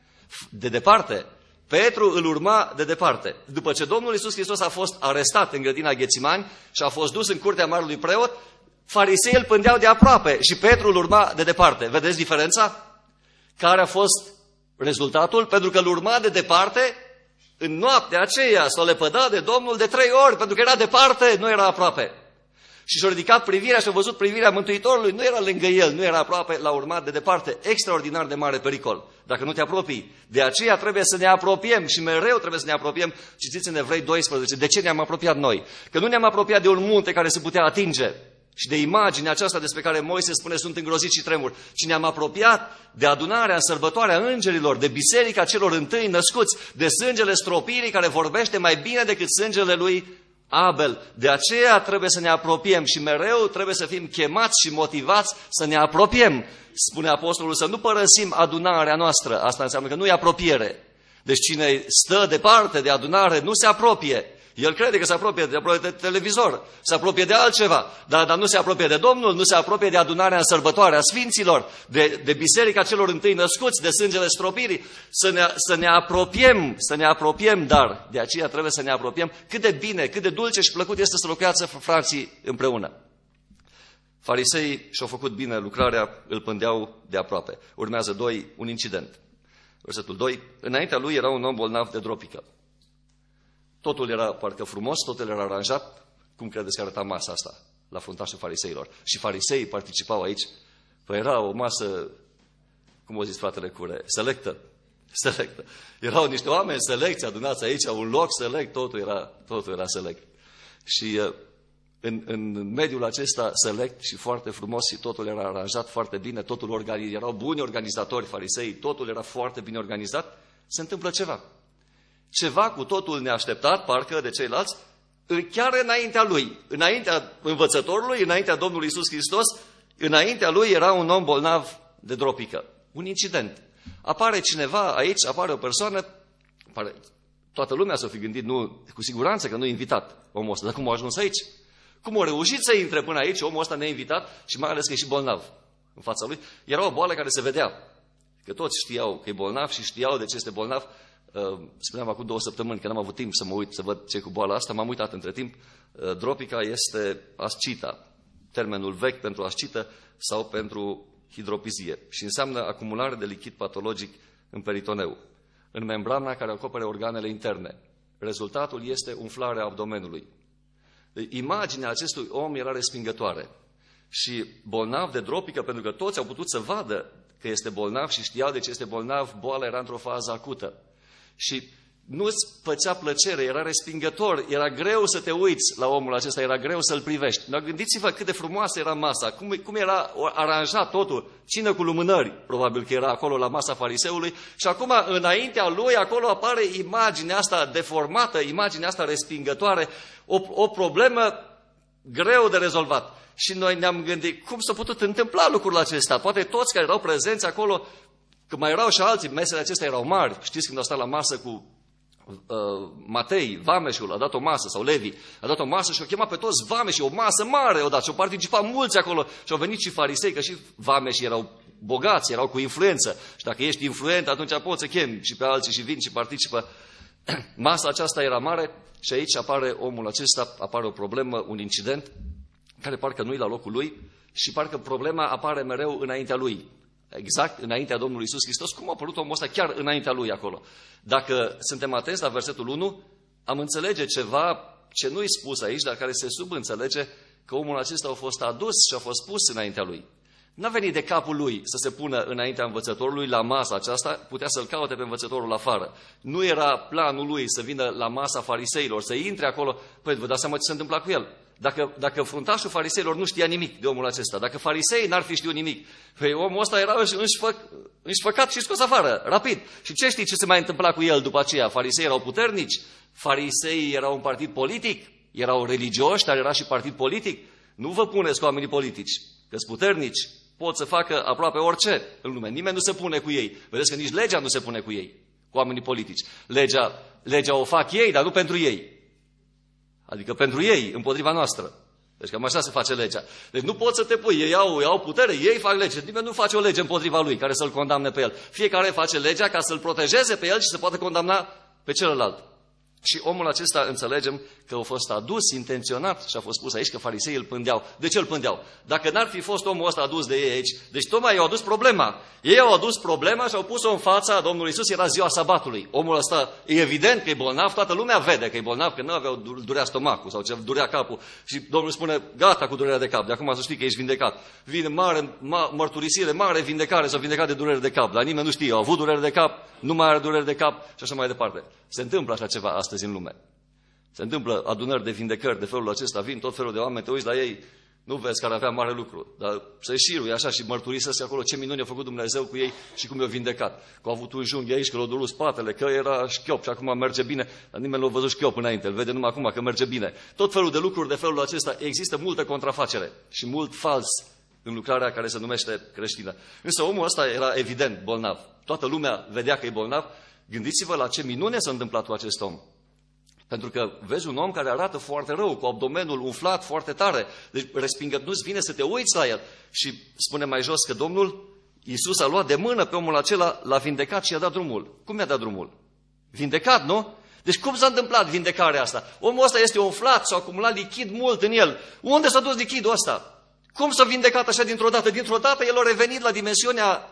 De departe. Petru îl urma de departe. După ce Domnul Iisus Hristos a fost arestat în grădina Ghețimani și a fost dus în curtea marelui preot, fariseii îl pândeau de aproape și Petru îl urma de departe. Vedeți diferența? Care a fost rezultatul? Pentru că îl urma de departe, în noaptea aceea s-a lepădat de Domnul de trei ori, pentru că era departe, nu era aproape. Și și-a ridicat privirea și a văzut privirea Mântuitorului, nu era lângă el, nu era aproape, l-a urmat de departe. Extraordinar de mare pericol, dacă nu te apropii. De aceea trebuie să ne apropiem și mereu trebuie să ne apropiem. Citiți în Evrei doisprezece, de ce ne-am apropiat noi? Că nu ne-am apropiat de un munte care se putea atinge și de imaginea aceasta despre care Moise spune sunt îngrozit și tremur, ci ne-am apropiat de adunarea în sărbătoarea îngerilor, de biserica celor întâi născuți, de sângele stropirii care vorbește mai bine decât sângele lui Abel. De aceea trebuie să ne apropiem și mereu trebuie să fim chemați și motivați să ne apropiem. Spune apostolul să nu părăsim adunarea noastră. Asta înseamnă că nu e apropiere. Deci cine stă departe de adunare nu se apropie. El crede că se apropie de, de televizor, se apropie de altceva, dar, dar nu se apropie de Domnul, nu se apropie de adunarea în sărbătoare a Sfinților, de, de biserica celor întâi născuți, de sângele stropirii. Să ne, să ne apropiem, să ne apropiem, dar de aceea trebuie să ne apropiem. Cât de bine, cât de dulce și plăcut este să locuiască frații împreună. Fariseii și-au făcut bine lucrarea, îl pândeau de aproape. Urmează doi, un incident. Versetul doi, înaintea lui era un om bolnav de dropică. Totul era parcă frumos, totul era aranjat. Cum credeți că arăta masa asta la fruntașul fariseilor? Și fariseii participau aici. Păi era o masă, cum o zis fratele Cure, selectă. selectă. Erau niște oameni selecți, adunați aici, un loc select, totul era, totul era select. Și uh, în, în mediul acesta select și foarte frumos și totul era aranjat foarte bine, totul organizat, erau buni organizatori farisei, totul era foarte bine organizat, se întâmplă ceva. Ceva cu totul neașteptat, parcă de ceilalți, chiar înaintea lui, înaintea învățătorului, înaintea Domnului Iisus Hristos, înaintea lui era un om bolnav de dropică. Un incident. Apare cineva aici, apare o persoană, apare, toată lumea s-o fi gândit, nu, cu siguranță că nu e invitat omul ăsta, dar cum a ajuns aici? Cum a reușit să intre până aici, omul ăsta neinvitat și mai ales că e și bolnav în fața lui? Era o boală care se vedea, că toți știau că e bolnav și știau de ce este bolnav. Spuneam acum două săptămâni, că n-am avut timp să mă uit, să văd ce cu boala asta, m-am uitat între timp. Dropica este ascita, termenul vechi pentru ascită sau pentru hidropizie și înseamnă acumulare de lichid patologic în peritoneu, în membrana care acopere organele interne. Rezultatul este umflarea abdomenului. Imaginea acestui om era respingătoare și bolnav de dropică, pentru că toți au putut să vadă că este bolnav și știau de ce este bolnav, boala era într-o fază acută. Și nu-ți făcea plăcere, era respingător, era greu să te uiți la omul acesta, era greu să-l privești. Dar gândiți-vă cât de frumoasă era masa, cum, cum era aranjat totul, cină cu lumânări, probabil că era acolo la masa fariseului, și acum înaintea lui, acolo apare imaginea asta deformată, imaginea asta respingătoare, o, o problemă greu de rezolvat. Și noi ne-am gândit, cum s-a putut întâmpla lucrul acesta? Poate toți care erau prezenți acolo, că mai erau și alții, mesele acestea erau mari. Știți când au stat la masă cu uh, Matei, vameșul, a dat o masă, sau Levi, a dat o masă și au chemat pe toți vameșii, o masă mare odată, și au participat mulți acolo și au venit și farisei, că și vameșii erau bogați, erau cu influență. Și dacă ești influent, atunci poți să chemi și pe alții și vin și participă. Masa aceasta era mare și aici apare omul acesta, apare o problemă, un incident, care parcă nu-i la locul lui și parcă problema apare mereu înaintea lui. Exact înaintea Domnului Iisus Hristos. Cum a apărut omul ăsta chiar înaintea lui acolo? Dacă suntem atenți la versetul unu, am înțelege ceva ce nu-i spus aici, dar care se subînțelege, că omul acesta a fost adus și a fost pus înaintea lui. N-a venit de capul lui să se pună înaintea învățătorului la masa aceasta, putea să-l caute pe învățătorul afară. Nu era planul lui să vină la masa fariseilor, să intre acolo. Păi vă dați seama ce se întâmpla cu el. Dacă, dacă fruntașul fariseilor nu știa nimic de omul acesta, dacă fariseii n-ar fi știut nimic, păi omul ăsta era înșfăcat și scos afară, rapid. Și ce știi ce se mai întâmpla cu el după aceea? Fariseii erau puternici, fariseii erau un partid politic, erau religioși, dar era și partid politic. Nu vă puneți cu oamenii politici, că-s puternici, pot să facă aproape orice în lume. Nimeni nu se pune cu ei. Vedeți că nici legea nu se pune cu ei, cu oamenii politici. Legea, legea o fac ei, dar nu pentru ei. Adică pentru ei, împotriva noastră. Deci cam așa se face legea. Deci nu poți să te pui, ei au, ei au putere, ei fac lege. Nimeni nu face o lege împotriva lui, care să-l condamne pe el. Fiecare face legea ca să-l protejeze pe el și să poată condamna pe celălalt. Și omul acesta înțelegem că a fost adus intenționat și a fost spus aici că fariseii îl pândeau. De ce îl pândeau? Dacă n-ar fi fost omul ăsta adus de ei aici, deci tocmai i-au adus problema. Ei au adus problema și au pus-o în fața Domnului Iisus, era ziua sabatului. Omul ăsta e evident că e bolnav, toată lumea vede că e bolnav, că nu aveau durea stomacul sau ce durea capul. Și Domnul spune, gata cu durerea de cap, de acum să știi că ești vindecat. Vine mare ma, mărturisire, mare vindecare, s-au vindecat de durere de cap, dar nimeni nu știe, au avut durere de cap, nu mai are durere de cap și așa mai departe. Se întâmplă așa ceva astăzi în lume. Se întâmplă adunări de vindecări de felul acesta, vin tot felul de oameni, te uiți la ei, nu vezi că ar avea mare lucru, dar se șirui așa și mărturisesc acolo ce minuni a făcut Dumnezeu cu ei și cum i-a vindecat. Că au avut un junghi aici, că l-a durut spatele, că era șchiop și acum merge bine, dar nimeni l-a văzut șchiop înainte, îl vede numai acum că merge bine. Tot felul de lucruri de felul acesta, există multă contrafacere și mult fals în lucrarea care se numește creștină. Însă omul ăsta era evident bolnav. Toată lumea vedea că e bolnav. Gândiți-vă la ce minune s-a întâmplat cu acest om. Pentru că vezi un om care arată foarte rău, cu abdomenul umflat foarte tare. Deci respingă, nu-ți vine să te uiți la el. Și spune mai jos că Domnul Iisus a luat de mână pe omul acela, l-a vindecat și i-a dat drumul. Cum i-a dat drumul? Vindecat, nu? Deci cum s-a întâmplat vindecarea asta? Omul ăsta este umflat, s-a acumulat lichid mult în el. Unde s-a dus lichidul ăsta? Cum s-a vindecat așa dintr-o dată? Dintr-o dată el a revenit la dimensiunea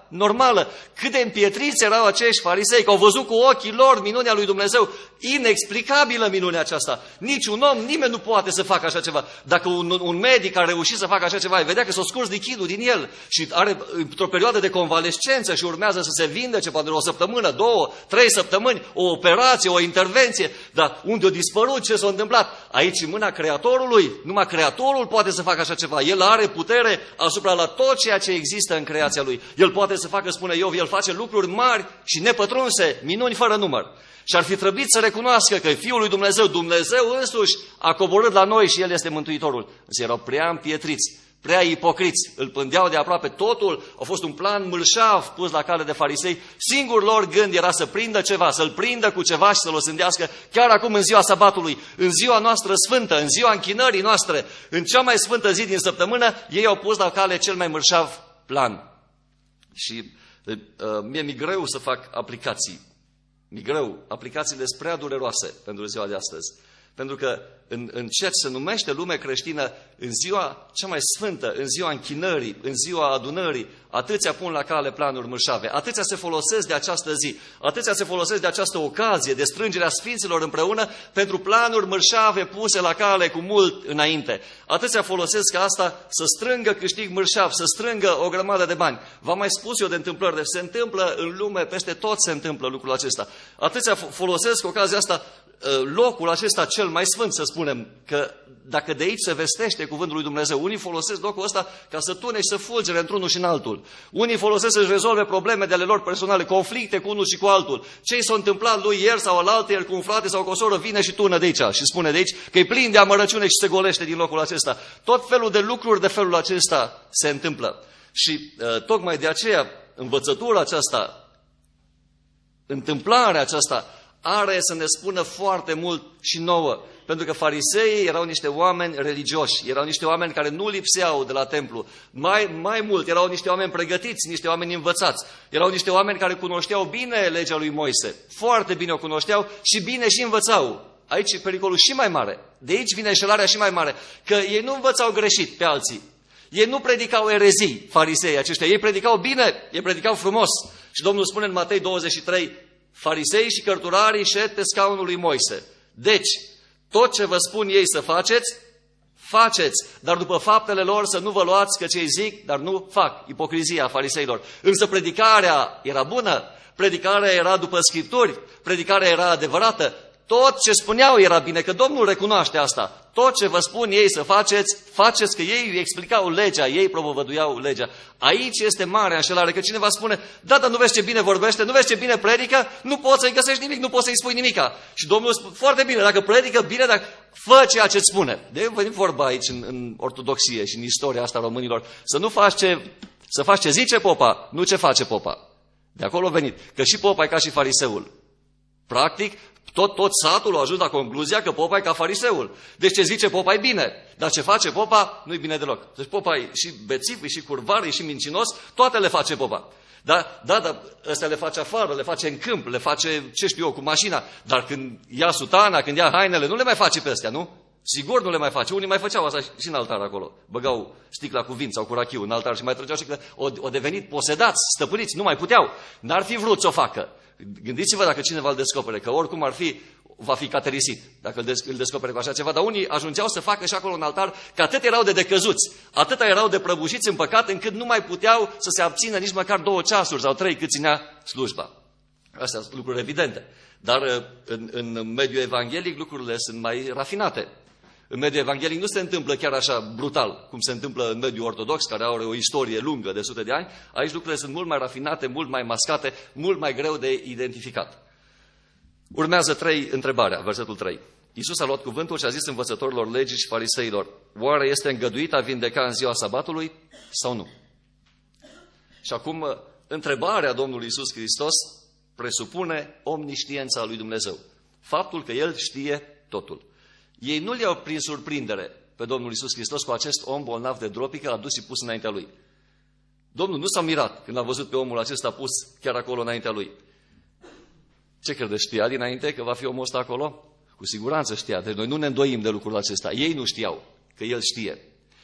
normală. Cât de împietriți erau acești farisei, că au văzut cu ochii lor minunea lui Dumnezeu. Inexplicabilă minunea aceasta. Nici un om, nimeni nu poate să facă așa ceva. Dacă un, un medic a reușit să facă așa ceva, vedea că s-a scurs lichidul din el și are într-o perioadă de convalescență și urmează să se vindece poate o săptămână, două, trei săptămâni, o operație, o intervenție. Dar unde a dispărut, ce s-a întâmplat? Aici în mâna Creatorului, numai Creatorul poate să facă așa ceva. El are putere asupra la tot ceea ce există în creația lui. El poate să facă, spune Iov, el face lucruri mari și nepătrunse, minuni fără număr. Și ar fi trebuit să recunoască că Fiul lui Dumnezeu, Dumnezeu însuși, a coborât la noi și El este Mântuitorul. Însă erau prea împietriți, prea ipocriți, îl pândeau de aproape. Totul a fost un plan mârșav pus la cale de farisei. Singur lor gând era să prindă ceva, să-l prindă cu ceva și să-l osândească chiar acum în ziua sabatului, în ziua noastră sfântă, în ziua închinării noastre, în cea mai sfântă zi din săptămână, ei au pus la cale cel mai mârșav plan. Și uh, mie mi-e greu să fac aplicații. Mi-e greu. Aplicațiile sunt prea dureroase pentru ziua de astăzi. Pentru că în, în ceea ce se numește lume creștină, în ziua cea mai sfântă, în ziua închinării, în ziua adunării, atâția pun la cale planuri mărșave, atâția se folosesc de această zi, atâția se folosesc de această ocazie de strângerea sfinților împreună pentru planuri mărșave puse la cale cu mult înainte. Atâția folosesc asta să strângă câștig mărșav, să strângă o grămadă de bani. V-am mai spus eu de întâmplări, deci se întâmplă în lume, peste tot se întâmplă lucrul acesta. Atâția folosesc ocazia asta, locul acesta cel mai sfânt, să spunem, că dacă de aici se vestește cuvântul lui Dumnezeu, unii folosesc locul ăsta ca să tune și să fulgere într-unul și în altul. Unii folosesc să-și rezolve probleme de ale lor personale, conflicte cu unul și cu altul. Ce i s-a întâmplat lui ieri sau alaltă, el cu un frate sau cu o soră vine și tună de aici și spune de aici că e plin de amărăciune și se golește din locul acesta. Tot felul de lucruri de felul acesta se întâmplă. Și uh, tocmai de aceea învățătura aceasta, întâmplarea aceasta, are să ne spună foarte mult și nouă. Pentru că fariseii erau niște oameni religioși, erau niște oameni care nu lipseau de la templu. Mai, mai mult, erau niște oameni pregătiți, niște oameni învățați. Erau niște oameni care cunoșteau bine legea lui Moise. Foarte bine o cunoșteau și bine și învățau. Aici e pericolul și mai mare. De aici vine înșelarea și mai mare. Că ei nu învățau greșit pe alții. Ei nu predicau erezii, farisei aceștia. Ei predicau bine, ei predicau frumos. Și Domnul spune în Matei douăzeci și trei, farisei și cărturarii șed pe scaunul lui Moise. Deci, tot ce vă spun ei să faceți, faceți, dar după faptele lor să nu vă luați că ce îi zic, dar nu fac. Ipocrizia fariseilor. Însă predicarea era bună, predicarea era după Scripturi, predicarea era adevărată. Tot ce spuneau era bine, că Domnul recunoaște asta. Tot ce vă spun ei să faceți, faceți, că ei îi explicau legea, ei propovăduiau legea. Aici este mare înșelare, că cineva spune, da, dar nu vezi ce bine vorbește, nu vezi ce bine predică, nu poți să-i găsești nimic, nu poți să-i spui nimica. Și Domnul spune, foarte bine, dacă predică bine, dacă fă ceea ce-ți spune. De venim vorba aici în, în ortodoxie și în istoria asta românilor, să nu faci ce, să faci ce zice popa, nu ce face popa. De acolo a venit, că și popa e ca și fariseul. Practic, Tot, tot satul a ajuns la concluzia că popa e ca fariseul. Deci ce zice popa e bine, dar ce face popa nu e bine deloc. Deci popa e și bețiv, e și curvar, e și mincinos, toate le face popa. Da, da, dar ăstea le face afară, le face în câmp, le face, ce știu eu, cu mașina. Dar când ia sutana, când ia hainele, nu le mai face pe astea, nu? Sigur nu le mai face. Unii mai făceau asta și în altar acolo. Băgau sticla cu vin sau cu rachiu în altar și mai trăgeau și că o, o devenit posedați, stăpâniți, nu mai puteau. N-ar fi vrut să o facă. Gândiți-vă dacă cineva îl descopere, că oricum ar fi, va fi caterisit, dacă îl descopere cu așa ceva. Dar unii ajungeau să facă și acolo în altar, că atât erau de decăzuți, atât erau de prăbușiți în păcat, încât nu mai puteau să se abțină nici măcar două ceasuri sau trei cât ținea slujba. Astea sunt lucruri evidente. Dar în, în mediul evanghelic lucrurile sunt mai rafinate. În mediul evanghelic nu se întâmplă chiar așa brutal, cum se întâmplă în mediul ortodox, care are o istorie lungă de sute de ani. Aici lucrurile sunt mult mai rafinate, mult mai mascate, mult mai greu de identificat. Urmează trei întrebarea, versetul trei. Iisus a luat cuvântul și a zis învățătorilor legii și fariseilor, oare este îngăduit a vindeca în ziua sabatului sau nu? Și acum, întrebarea Domnului Iisus Hristos presupune omniștiența lui Dumnezeu. Faptul că El știe totul. Ei nu le-au prin surprindere pe Domnul Iisus Hristos cu acest om bolnav de dropică adus și pus înaintea lui. Domnul nu s-a mirat când a văzut pe omul acesta pus chiar acolo înaintea lui. Ce credeți, știa dinainte că va fi omul ăsta acolo? Cu siguranță știa. Deci noi nu ne îndoim de lucrul acesta. Ei nu știau că El știe.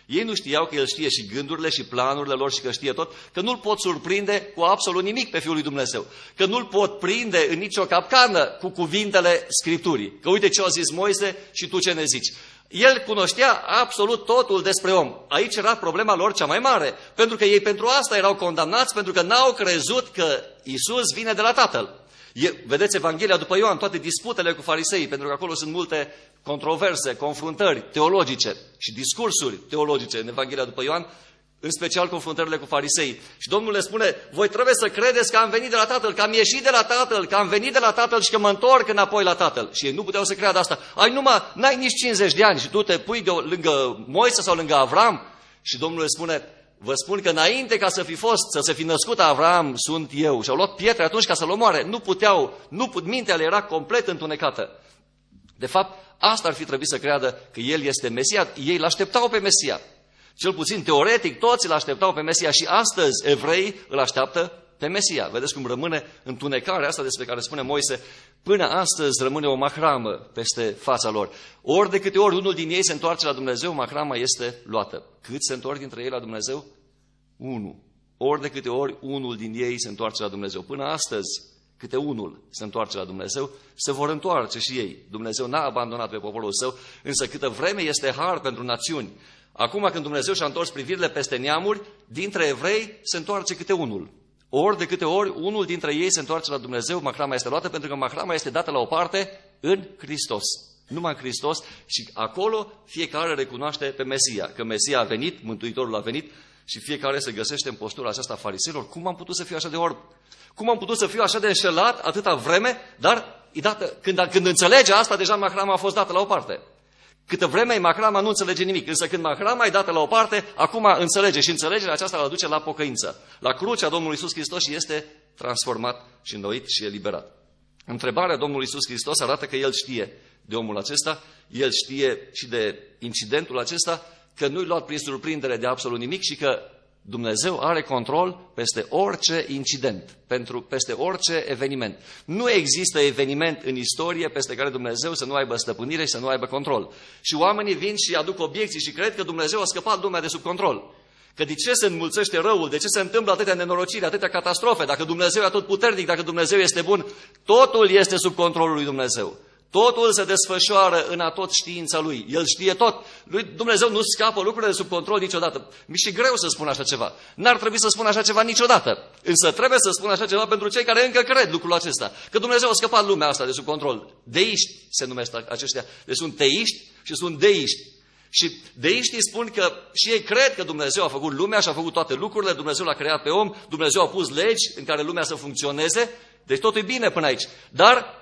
Ei nu știau că El știe și gândurile și planurile lor și că știe tot, că nu-L pot surprinde cu absolut nimic pe Fiul lui Dumnezeu, că nu-L pot prinde în nicio capcană cu cuvintele Scripturii. Că uite ce a zis Moise și tu ce ne zici. El cunoștea absolut totul despre om. Aici era problema lor cea mai mare, pentru că ei pentru asta erau condamnați, pentru că n-au crezut că Iisus vine de la Tatăl. E, vedeți Evanghelia după Ioan, toate disputele cu fariseii, pentru că acolo sunt multe controverse, confruntări teologice și discursuri teologice în Evanghelia după Ioan, în special confruntările cu farisei. Și Domnul le spune, voi trebuie să credeți că am venit de la Tatăl, că am ieșit de la Tatăl, că am venit de la Tatăl și că mă întorc înapoi la Tatăl. Și ei nu puteau să creadă asta. Ai numai, n-ai nici cincizeci de ani și tu te pui de, lângă Moise sau lângă Avram. Și Domnul le spune, vă spun că înainte ca să fi fost, să se fi născut Avram, sunt eu. Și au luat pietre atunci ca să-l omoare. Nu puteau, nu, mintea le era complet întunecată. De fapt, asta ar fi trebuit să creadă că El este Mesia. Ei l-așteptau pe Mesia. Cel puțin teoretic, toți îl așteptau pe Mesia și astăzi evreii îl așteaptă pe Mesia. Vedeți cum rămâne întunecarea asta despre care spune Moise, până astăzi rămâne o mahramă peste fața lor. Ori de câte ori unul din ei se întoarce la Dumnezeu, mahrama este luată. Cât se întorc dintre ei la Dumnezeu? Unu. Ori de câte ori unul din ei se întoarce la Dumnezeu. Până astăzi, câte unul se întoarce la Dumnezeu, se vor întoarce și ei. Dumnezeu n-a abandonat pe poporul său, însă câtă vreme este har pentru națiuni. Acum când Dumnezeu și-a întors privirile peste neamuri, dintre evrei se întoarce câte unul. Ori de câte ori unul dintre ei se întoarce la Dumnezeu, mahrama este luată, pentru că mahrama este dată la o parte în Hristos. Numai în Hristos și acolo fiecare recunoaște pe Mesia, că Mesia a venit, Mântuitorul a venit și fiecare se găsește în postura aceasta a fariseilor. Cum am putut să fiu așa de orb? Cum am putut să fiu așa de înșelat atâta vreme? Dar când, când înțelege asta, deja mahrama a fost dată la o parte. Câtă vreme mahrama nu înțelege nimic, însă când mahrama e dată la o parte, acum înțelege și înțelegerea aceasta îl aduce la pocăință. La crucea Domnului Iisus Hristos și este transformat și înnoit și eliberat. Întrebarea Domnului Iisus Hristos arată că El știe de omul acesta, El știe și de incidentul acesta, că nu-i luat prin surprindere de absolut nimic și că Dumnezeu are control peste orice incident, pentru, peste orice eveniment. Nu există eveniment în istorie peste care Dumnezeu să nu aibă stăpânire și să nu aibă control. Și oamenii vin și aduc obiecții și cred că Dumnezeu a scăpat lumea de sub control. Că de ce se înmulțește răul, de ce se întâmplă atâtea nenorociri, atâtea catastrofe, dacă Dumnezeu e atotputernic, dacă Dumnezeu este bun, totul este sub controlul lui Dumnezeu. Totul se desfășoară în atot știința Lui. El știe tot. Lui Dumnezeu nu scapă lucrurile de sub control niciodată. Mi și greu să spun așa ceva. N-ar trebui să spun așa ceva niciodată. Însă trebuie să spun așa ceva pentru cei care încă cred lucrul acesta. Că Dumnezeu a scăpat lumea asta de sub control. Deiști se numesc aceștia. Deci sunt teiști și sunt deiști. Și deiștii spun că și ei cred că Dumnezeu a făcut lumea și a făcut toate lucrurile, Dumnezeu l-a creat pe om, Dumnezeu a pus legi în care lumea să funcționeze. Deci totul e bine până aici. Dar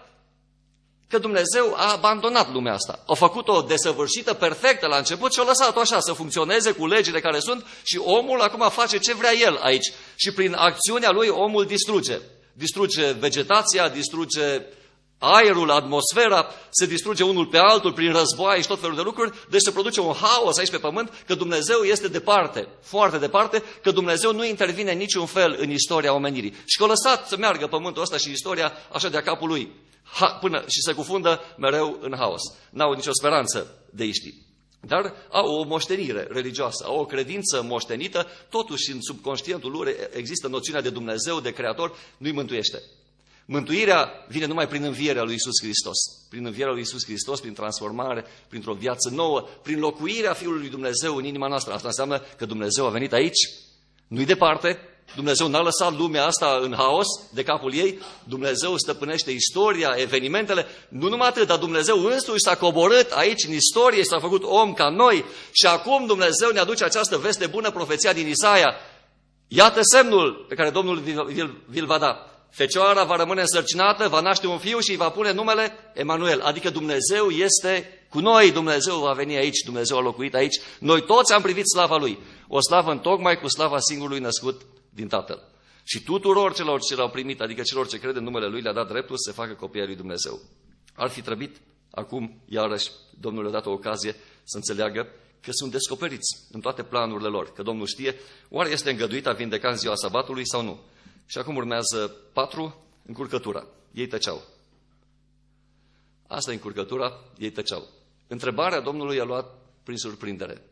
că Dumnezeu a abandonat lumea asta. A făcut-o desăvârșită, perfectă la început și a lăsat-o așa să funcționeze cu legile care sunt și omul acum face ce vrea el aici. Și prin acțiunea lui omul distruge. Distruge vegetația, distruge aerul, atmosfera, se distruge unul pe altul prin războaie și tot felul de lucruri. Deci se produce un haos aici pe pământ, că Dumnezeu este departe, foarte departe, că Dumnezeu nu intervine în niciun fel în istoria omenirii. Și că a lăsat să meargă pământul ăsta și istoria așa de-a capul lui. Ha, până și se cufundă mereu în haos. N-au nicio speranță deiștii. Dar au o moștenire religioasă, au o credință moștenită, totuși în subconștientul lor există noțiunea de Dumnezeu, de Creator, nu-i mântuiește. Mântuirea vine numai prin învierea lui Iisus Hristos. Prin învierea lui Iisus Hristos, prin transformare, printr-o viață nouă, prin locuirea Fiului lui Dumnezeu în inima noastră. Asta înseamnă că Dumnezeu a venit aici, nu-i departe. Dumnezeu n-a lăsat lumea asta în haos de capul ei. Dumnezeu stăpânește istoria, evenimentele. Nu numai atât, dar Dumnezeu însuși s-a coborât aici în istorie, s-a făcut om ca noi. Și acum Dumnezeu ne aduce această veste bună, profeția din Isaia. Iată semnul pe care Domnul vi-l va da. Fecioara va rămâne însărcinată, va naște un fiu și îi va pune numele Emanuel. Adică Dumnezeu este cu noi, Dumnezeu va veni aici, Dumnezeu a locuit aici. Noi toți am privit slava Lui. O slavă întocmai cu slava singurului născut din Tatăl. Și tuturor celor ce l-au primit, adică celor ce cred în numele Lui, le-a dat dreptul să se facă copii ai lui Dumnezeu. Ar fi trebuit acum, iarăși, Domnul le-a dat o ocazie să înțeleagă că sunt descoperiți în toate planurile lor, că Domnul știe, oare este îngăduit a vindeca în ziua sabatului sau nu. Și acum urmează patru, încurcătura. Ei tăceau. Asta e încurcătura, ei tăceau. Întrebarea Domnului a luat prin surprindere.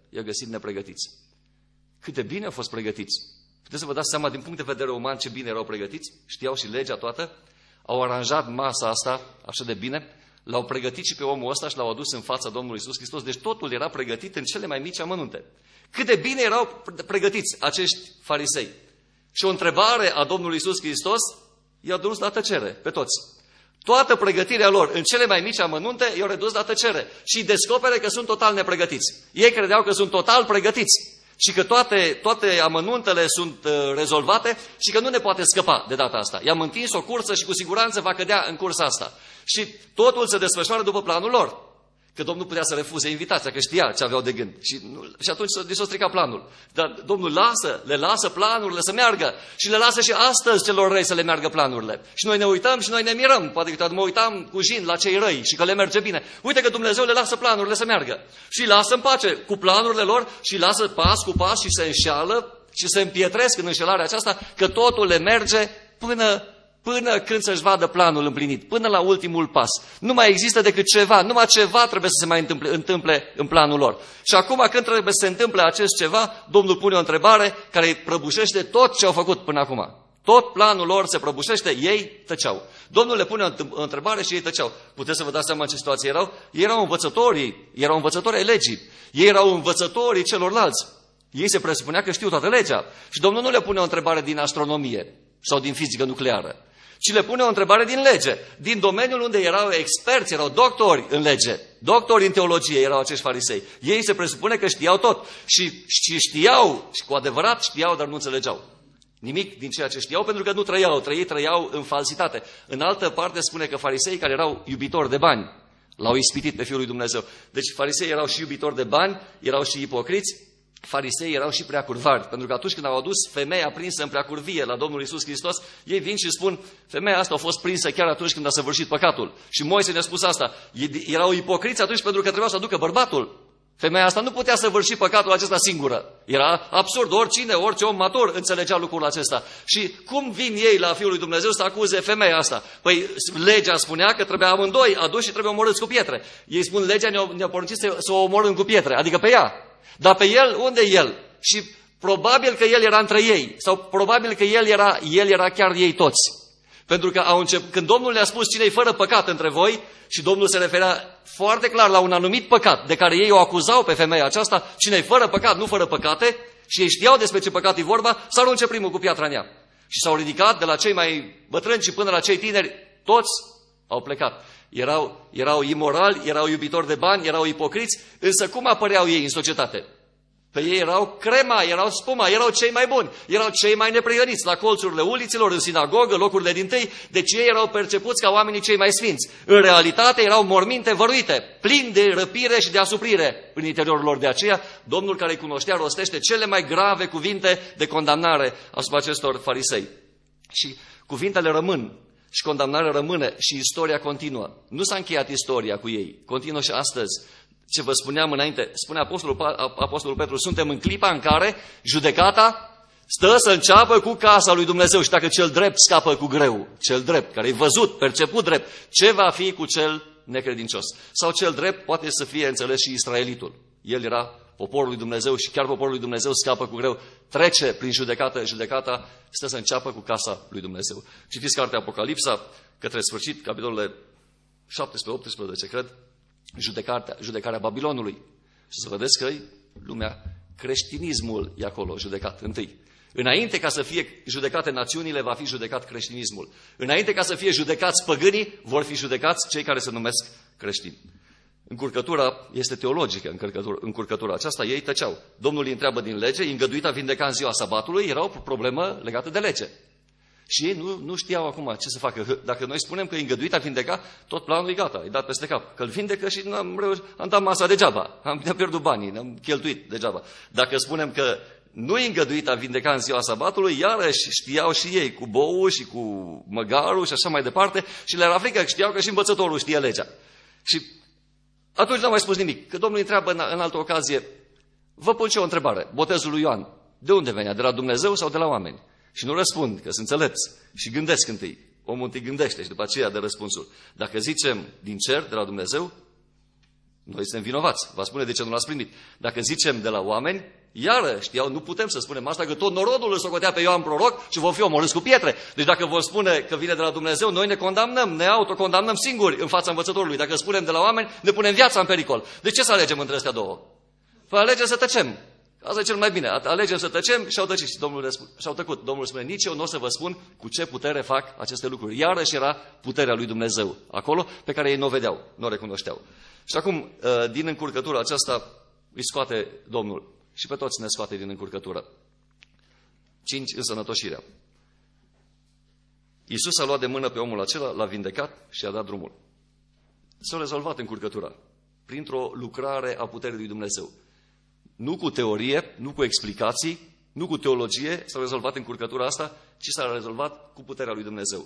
i-a găsit nepregătiți. Cât de bine au fost pregătiți. Puteți să vă dați seama din punct de vedere uman ce bine erau pregătiți? Știau și legea toată? Au aranjat masa asta așa de bine, l-au pregătit și pe omul ăsta și l-au adus în fața Domnului Iisus Hristos. Deci totul era pregătit în cele mai mici amănunte. Cât de bine erau pregătiți acești farisei. Și o întrebare a Domnului Iisus Hristos i-a dus la tăcere pe toți. Toată pregătirea lor în cele mai mici amănunte i-au redus la tăcere și descopere că sunt total nepregătiți. Ei credeau că sunt total pregătiți și că toate, toate amănuntele sunt uh, rezolvate și că nu ne poate scăpa de data asta. I-am întins o cursă și cu siguranță va cădea în cursa asta. Și totul se desfășoară după planul lor. Că Domnul putea să refuze invitația, că știa ce aveau de gând. Și, nu, și atunci li s-a stricat planul. Dar Domnul lasă, le lasă planurile să meargă. Și le lasă și astăzi celor răi să le meargă planurile. Și noi ne uităm și noi ne mirăm. Poate că mă uitam cu jin la cei răi și că le merge bine. Uite că Dumnezeu le lasă planurile să meargă. Și îi lasă în pace cu planurile lor și îi lasă pas cu pas și se înșeală și se împietresc în înșelarea aceasta că totul le merge până... Până când să-și vadă planul împlinit, până la ultimul pas. Nu mai există decât ceva, numai ceva trebuie să se mai întâmple, întâmple în planul lor. Și acum când trebuie să se întâmple acest ceva, Domnul pune o întrebare care îi prăbușește tot ce au făcut până acum. Tot planul lor se prăbușește, ei tăceau. Domnul le pune o întrebare și ei tăceau. Puteți să vă dați seama în ce situație erau? Ei erau învățătorii, erau învățători ai legii. Ei erau învățătorii celorlalți. Ei se presupunea că știu toată legea. Și Domnul nu le pune o întrebare din astronomie sau din fizică nucleară, ci le pune o întrebare din lege, din domeniul unde erau experți, erau doctori în lege, doctori în teologie erau acești farisei. Ei se presupune că știau tot și, și știau, și cu adevărat știau, dar nu înțelegeau nimic din ceea ce știau, pentru că nu trăiau, trăiei trăiau în falsitate. În altă parte spune că farisei care erau iubitori de bani l-au ispitit pe Fiul lui Dumnezeu. Deci farisei erau și iubitori de bani, erau și ipocriți. Farisei erau și preacurvari, pentru că atunci când au adus femeia prinsă în preacurvie la Domnul Iisus Hristos, ei vin și spun, femeia asta a fost prinsă chiar atunci când a săvârșit păcatul. Și Moise ne-a spus asta, erau ipocriți atunci pentru că trebuia să aducă bărbatul. Femeia asta nu putea săvârși păcatul acesta singură. Era absurd, oricine, orice om matur înțelegea lucrul acesta. Și cum vin ei la Fiul lui Dumnezeu să acuze femeia asta? Păi legea spunea că trebuia amândoi aduși și trebuie omorâți cu pietre. Ei spun, legea ne-a, ne-a poruncit să, să o omorâm cu pietre, adică pe ea. Dar pe el, unde e el? Și probabil că el era între ei, sau probabil că el era, el era chiar ei toți. Pentru că au început, când Domnul le-a spus cine-i fără păcat între voi, și Domnul se referea foarte clar la un anumit păcat, de care ei o acuzau pe femeia aceasta, cine-i fără păcat, nu fără păcate, și ei știau despre ce păcat e vorba, s-a arunce primul cu piatra în ea. Și s-au ridicat de la cei mai bătrâni și până la cei tineri, toți au plecat. Erau, erau imorali, erau iubitori de bani, erau ipocriți, însă cum apăreau ei în societate? Pe ei erau crema, erau spuma, erau cei mai buni, erau cei mai nepregătiți la colțurile uliților, în sinagogă, locurile dintâi, deci ei erau percepuți ca oamenii cei mai sfinți. În realitate erau morminte văruite, plini de răpire și de asuprire în interiorul lor. De aceea, Domnul care îi cunoștea rostește cele mai grave cuvinte de condamnare asupra acestor farisei. Și cuvintele rămân. Și condamnarea rămâne și istoria continuă. Nu s-a încheiat istoria cu ei, continuă și astăzi. Ce vă spuneam înainte, spune Apostolul, Apostolul Petru, suntem în clipa în care judecata stă să înceapă cu casa lui Dumnezeu. Și dacă cel drept scapă cu greu, cel drept, care e văzut, perceput drept, ce va fi cu cel necredincios? Sau cel drept poate să fie înțeles și israelitul. El era poporul lui Dumnezeu și chiar poporul lui Dumnezeu scapă cu greu, trece prin judecată, judecata stă să înceapă cu casa lui Dumnezeu. Citiți cartea Apocalipsa, către sfârșit, capitolele șaptesprezece optsprezece, cred, judecarea, judecarea Babilonului. Și să vedeți că lumea, creștinismul e acolo judecat întâi. Înainte ca să fie judecate națiunile, va fi judecat creștinismul. Înainte ca să fie judecați păgânii, vor fi judecați cei care se numesc creștini. Încurcătura este teologică, încurcătura, încurcătura aceasta, ei tăceau. Domnul îi întreabă din lege, îngăduit a vindeca în ziua sabatului, era o problemă legată de lege. Și ei nu, nu știau acum ce să facă. Dacă noi spunem că e îngăduit a vindeca, tot planul e gata, e dat peste cap. Că îl vindecă și am, reușit, am dat masa degeaba, am, ne-am pierdut banii, ne-am cheltuit degeaba. Dacă spunem că nu e îngăduit a vindeca în ziua sabatului, iarăși știau și ei cu boul și cu măgarul și așa mai departe și le era frică că știau că și învățătorul știe legea. Și atunci n-am mai spus nimic. Că Domnul întreabă în, în altă ocazie, vă pun și o întrebare, botezul lui Ioan, de unde venea? De la Dumnezeu sau de la oameni? Și nu răspund, că sunt înțelepți și gândesc întâi. Omul întâi gândește și după aceea dă răspunsul. Dacă zicem din cer, de la Dumnezeu, Noi suntem vinovați. Va spune de ce nu l-ați primit. Dacă zicem de la oameni, iară știau, nu putem să spunem asta, că tot norodul îl socotea pe Ioan proroc și vom fi omorâți cu pietre. Deci dacă vor spune că vine de la Dumnezeu, noi ne condamnăm, ne autocondamnăm singuri în fața învățătorului. Dacă spunem de la oameni, ne punem viața în pericol. De ce să alegem între astea două? Păi alegem să tăcem. Asta e cel mai bine. Alegem să tăcem și au tăcit. Și Domnul și-au tăcut. Domnul spune, nici eu nu o să vă spun cu ce putere fac aceste lucruri. Iarăși era puterea lui Dumnezeu acolo, pe care ei nu o vedeau, nu o recunoșteau. Și acum, din încurcătura aceasta, îi scoate Domnul. Și pe toți ne scoate din încurcătură. Cinci, însănătoșirea. Iisus a luat de mână pe omul acela, l-a vindecat și a dat drumul. S-a rezolvat încurcătura. Printr-o lucrare a puterii lui Dumnezeu. Nu cu teorie, nu cu explicații, nu cu teologie s-a rezolvat încurcătura asta, ci s-a rezolvat cu puterea lui Dumnezeu.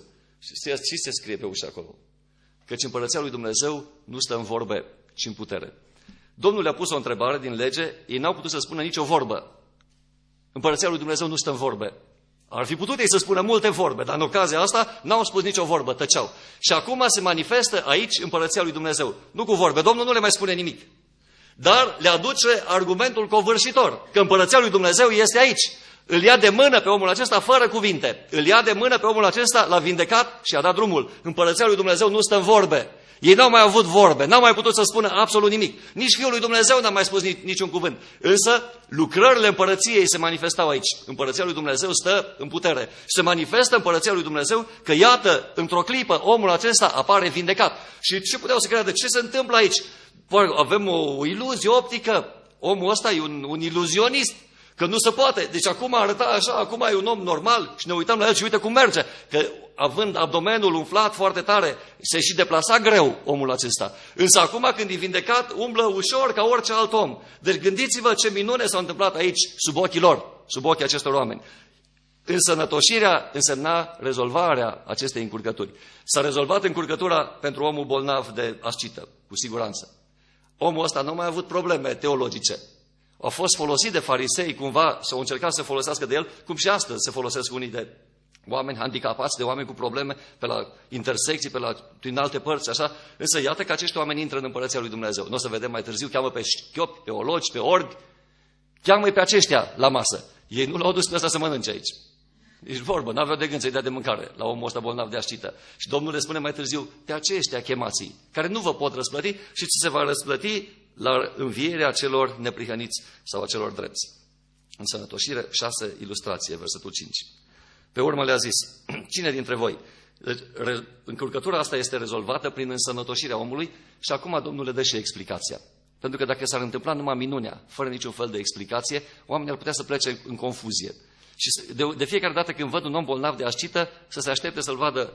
Și se scrie pe ușă acolo? Căci împărăția lui Dumnezeu nu stă în vorbe, ci în putere. Domnul le-a pus o întrebare din lege, ei n-au putut să spună nicio vorbă. Împărăția lui Dumnezeu nu stă în vorbe. Ar fi putut ei să spună multe vorbe, dar în ocazia asta n-au spus nicio vorbă, tăceau. Și acum se manifestă aici împărăția lui Dumnezeu. Nu cu vorbe, Domnul nu le mai spune nimic. Dar le aduce argumentul covârșitor, că împărăția lui Dumnezeu este aici. Îl ia de mână pe omul acesta fără cuvinte. Îl ia de mână pe omul acesta, l-a vindecat și a dat drumul. Împărăția lui Dumnezeu nu stă în vorbe. Ei n-au mai avut vorbe, n-au mai putut să spună absolut nimic. Nici Fiul lui Dumnezeu n-a mai spus niciun cuvânt. Însă lucrările împărăției se manifestau aici. Împărăția lui Dumnezeu stă în putere. Se manifestă împărăția lui Dumnezeu că iată, într-o clipă, omul acesta apare vindecat. Și ce puteau să creadă? Ce se întâmplă aici? Avem o iluzie optică. Omul ăsta e un, un iluzionist. Că nu se poate. Deci acum arăta așa, acum e un om normal și ne uităm la el și uite cum merge. Că având abdomenul umflat foarte tare, se și deplasa greu omul acesta. Însă acum când e vindecat, umblă ușor ca orice alt om. Deci gândiți-vă ce minune s-au întâmplat aici, sub ochii lor, sub ochii acestor oameni. Însănătoșirea însemna rezolvarea acestei încurcături. S-a rezolvat încurcătura pentru omul bolnav de ascită, cu siguranță. Omul ăsta nu a mai avut probleme teologice. A fost folosit de farisei cumva, sau încercat să folosească de el, cum și astăzi se folosesc unii de oameni handicapați, de oameni cu probleme pe la intersecții, pe la, prin alte părți, așa. Însă iată că acești oameni intră în împărăția lui Dumnezeu. Nu o să vedem mai târziu, cheamă pe șchiopi, pe ologi, pe orbi, cheamă-i pe aceștia la masă. Ei nu l-au dus pe ăsta să mănânce aici. Ești vorbă, n-aveau de gând să-i dea de mâncare la omul ăsta bolnav de ascită. Și Domnul le spune mai târziu, pe aceștia chemați, care nu vă pot răsplăti și ți se va răsplăti la învierea celor neprihăniți sau a celor drepți. Însănătoșire, șase, ilustrație, versetul cinci. Pe urmă le-a zis, cine dintre voi? Deci, încurcătura asta este rezolvată prin însănătoșirea omului și acum Domnul le dă și explicația. Pentru că dacă s-ar întâmpla numai minunea, fără niciun fel de explicație, oamenii ar putea să plece în confuzie. Și de, de fiecare dată când văd un om bolnav de ascită, să se aștepte să-l vadă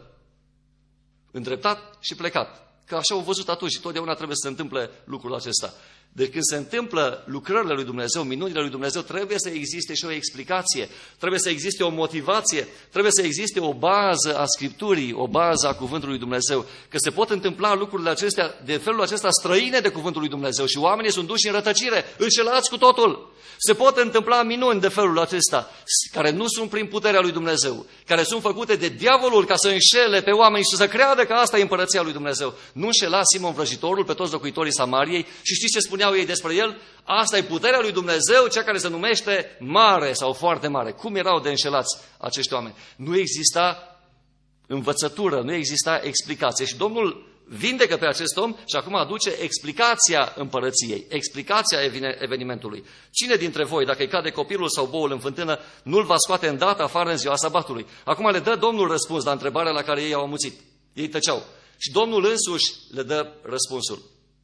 îndreptat și plecat. Că așa au văzut atunci și totdeauna trebuie să se întâmple lucrul acesta. Deci când se întâmplă lucrările lui Dumnezeu, minunile lui Dumnezeu, trebuie să existe și o explicație, trebuie să existe o motivație, trebuie să existe o bază a Scripturii, o bază a Cuvântului lui Dumnezeu. Că se pot întâmpla lucrurile acestea de felul acesta străine de Cuvântul lui Dumnezeu și oamenii sunt duși în rătăcire, înșelați cu totul. Se pot întâmpla minuni de felul acesta, care nu sunt prin puterea lui Dumnezeu, care sunt făcute de diavolul ca să înșele pe oameni și să creadă că asta e împărăția lui Dumnezeu. Nu înșela Simon Vrăjitorul pe toți locuitorii Samariei și știți ce spuneau ei despre el? Asta e puterea lui Dumnezeu, cea care se numește mare sau foarte mare. Cum erau de înșelați acești oameni? Nu exista învățătură, nu exista explicație. Și Domnul vindecă pe acest om și acum aduce explicația împărăției, explicația evenimentului. Cine dintre voi, dacă îi cade copilul sau boul în fântână, nu-l va scoate îndată afară în ziua sabatului? Acum le dă Domnul răspuns la întrebarea la care ei au amuțit. Ei tăceau. Și Domnul însuși le dă răspunsul.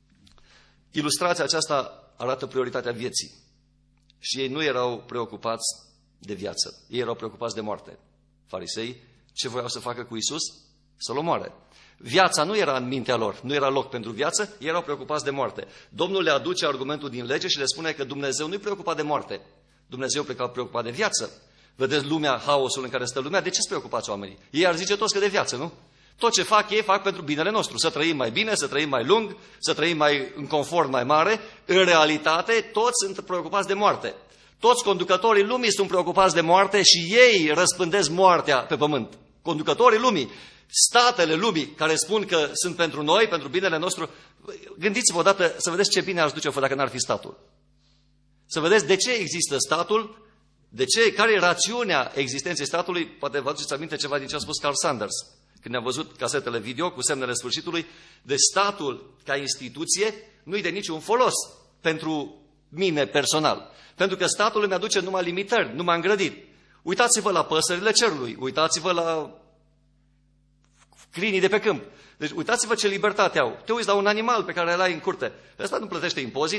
Ilustrația aceasta arată prioritatea vieții. Și ei nu erau preocupați de viață. Ei erau preocupați de moarte. Farisei, ce voiau să facă cu Iisus? Să-l omoare. Viața nu era în mintea lor, nu era loc pentru viață, ei erau preocupați de moarte. Domnul le aduce argumentul din lege și le spune că Dumnezeu nu-i preocupat de moarte. Dumnezeu e preocupat de viață. Vedeți lumea, haosul în care stă lumea, de ce sunt preocupați oamenii? Ei ar zice toți că de viață, nu? Tot ce fac ei, fac pentru binele nostru. Să trăim mai bine, să trăim mai lung, să trăim mai în confort mai mare. În realitate, toți sunt preocupați de moarte. Toți conducătorii lumii sunt preocupați de moarte și ei răspândesc moartea pe pământ. Conducătorii lumii. statele lumii care spun că sunt pentru noi, pentru binele nostru, gândiți-vă odată să vedeți ce bine aș duce-o dacă n-ar fi statul. Să vedeți de ce există statul, de ce, care e rațiunea existenței statului. Poate vă aduceți aminte ceva din ce a spus Carl Sanders, când ne-a văzut casetele video cu semnele sfârșitului, de statul ca instituție nu-i de niciun folos pentru mine personal. Pentru că statul îmi aduce numai limitări, numai îngrădiri. Uitați-vă la păsările cerului, uitați-vă la câinii de pe câmp. Deci uitați-vă ce libertate au. Te uiți la un animal pe care îl ai în curte. Ăsta nu plătește impozit,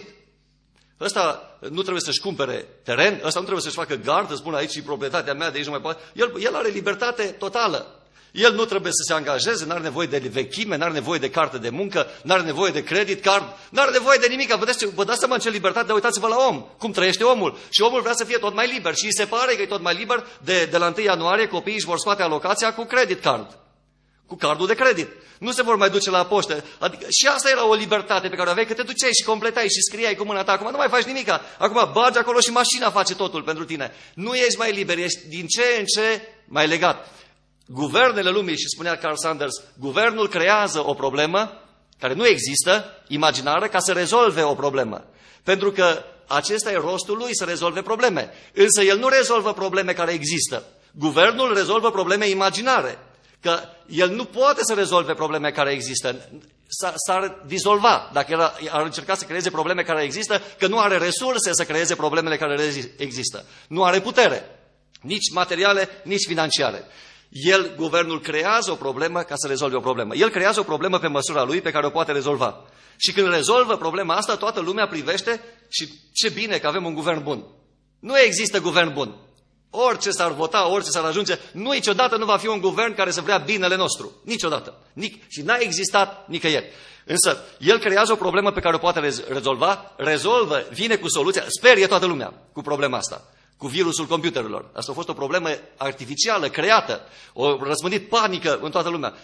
ăsta nu trebuie să-și cumpere teren, ăsta nu trebuie să-și facă gard, să spună aici e proprietatea mea, de aici nu mai poate. El, el are libertate totală. El nu trebuie să se angajeze, n-are nevoie de vechime, n-are nevoie de carte de muncă, n-are nevoie de credit card, n-are nevoie de nimic. Vă, vă dați seama în ce libertate, dar uitați-vă la om, cum trăiește omul. Și omul vrea să fie tot mai liber și îi se pare că e tot mai liber. De, de la întâi ianuarie copiii își vor scoate alocația cu credit card, cu cardul de credit. Nu se vor mai duce la poștă. Adică, și asta era o libertate pe care o aveai, că te duceai și completai și scriai cu mâna ta. Acum nu mai faci nimica. Acum bagi acolo și mașina face totul pentru tine. Nu ești mai liber, ești din ce în ce mai legat. Guvernele lumii, și spunea Carl Sanders, guvernul creează o problemă care nu există, imaginară, ca să rezolve o problemă. Pentru că acesta e rostul lui, să rezolve probleme. Însă el nu rezolvă probleme care există. Guvernul rezolvă probleme imaginare. Că el nu poate să rezolve probleme care există. S-ar dizolva dacă el ar încerca să creeze probleme care există, că nu are resurse să creeze problemele care există. Nu are putere, nici materiale, nici financiare. El, guvernul, creează o problemă ca să rezolve o problemă. El creează o problemă pe măsura lui pe care o poate rezolva. Și când rezolvă problema asta, toată lumea privește și ce bine că avem un guvern bun. Nu există guvern bun. Orice s-ar vota, orice s-ar ajunge, nu niciodată nu va fi un guvern care să vrea binele nostru. Niciodată. Nic- și n-a existat nicăieri. Însă, el creează o problemă pe care o poate rez- rezolva, rezolvă, vine cu soluția, sperie toată lumea cu problema asta. Cu virusul computerelor. Asta a fost o problemă artificială, creată. O răspândit panică în toată lumea.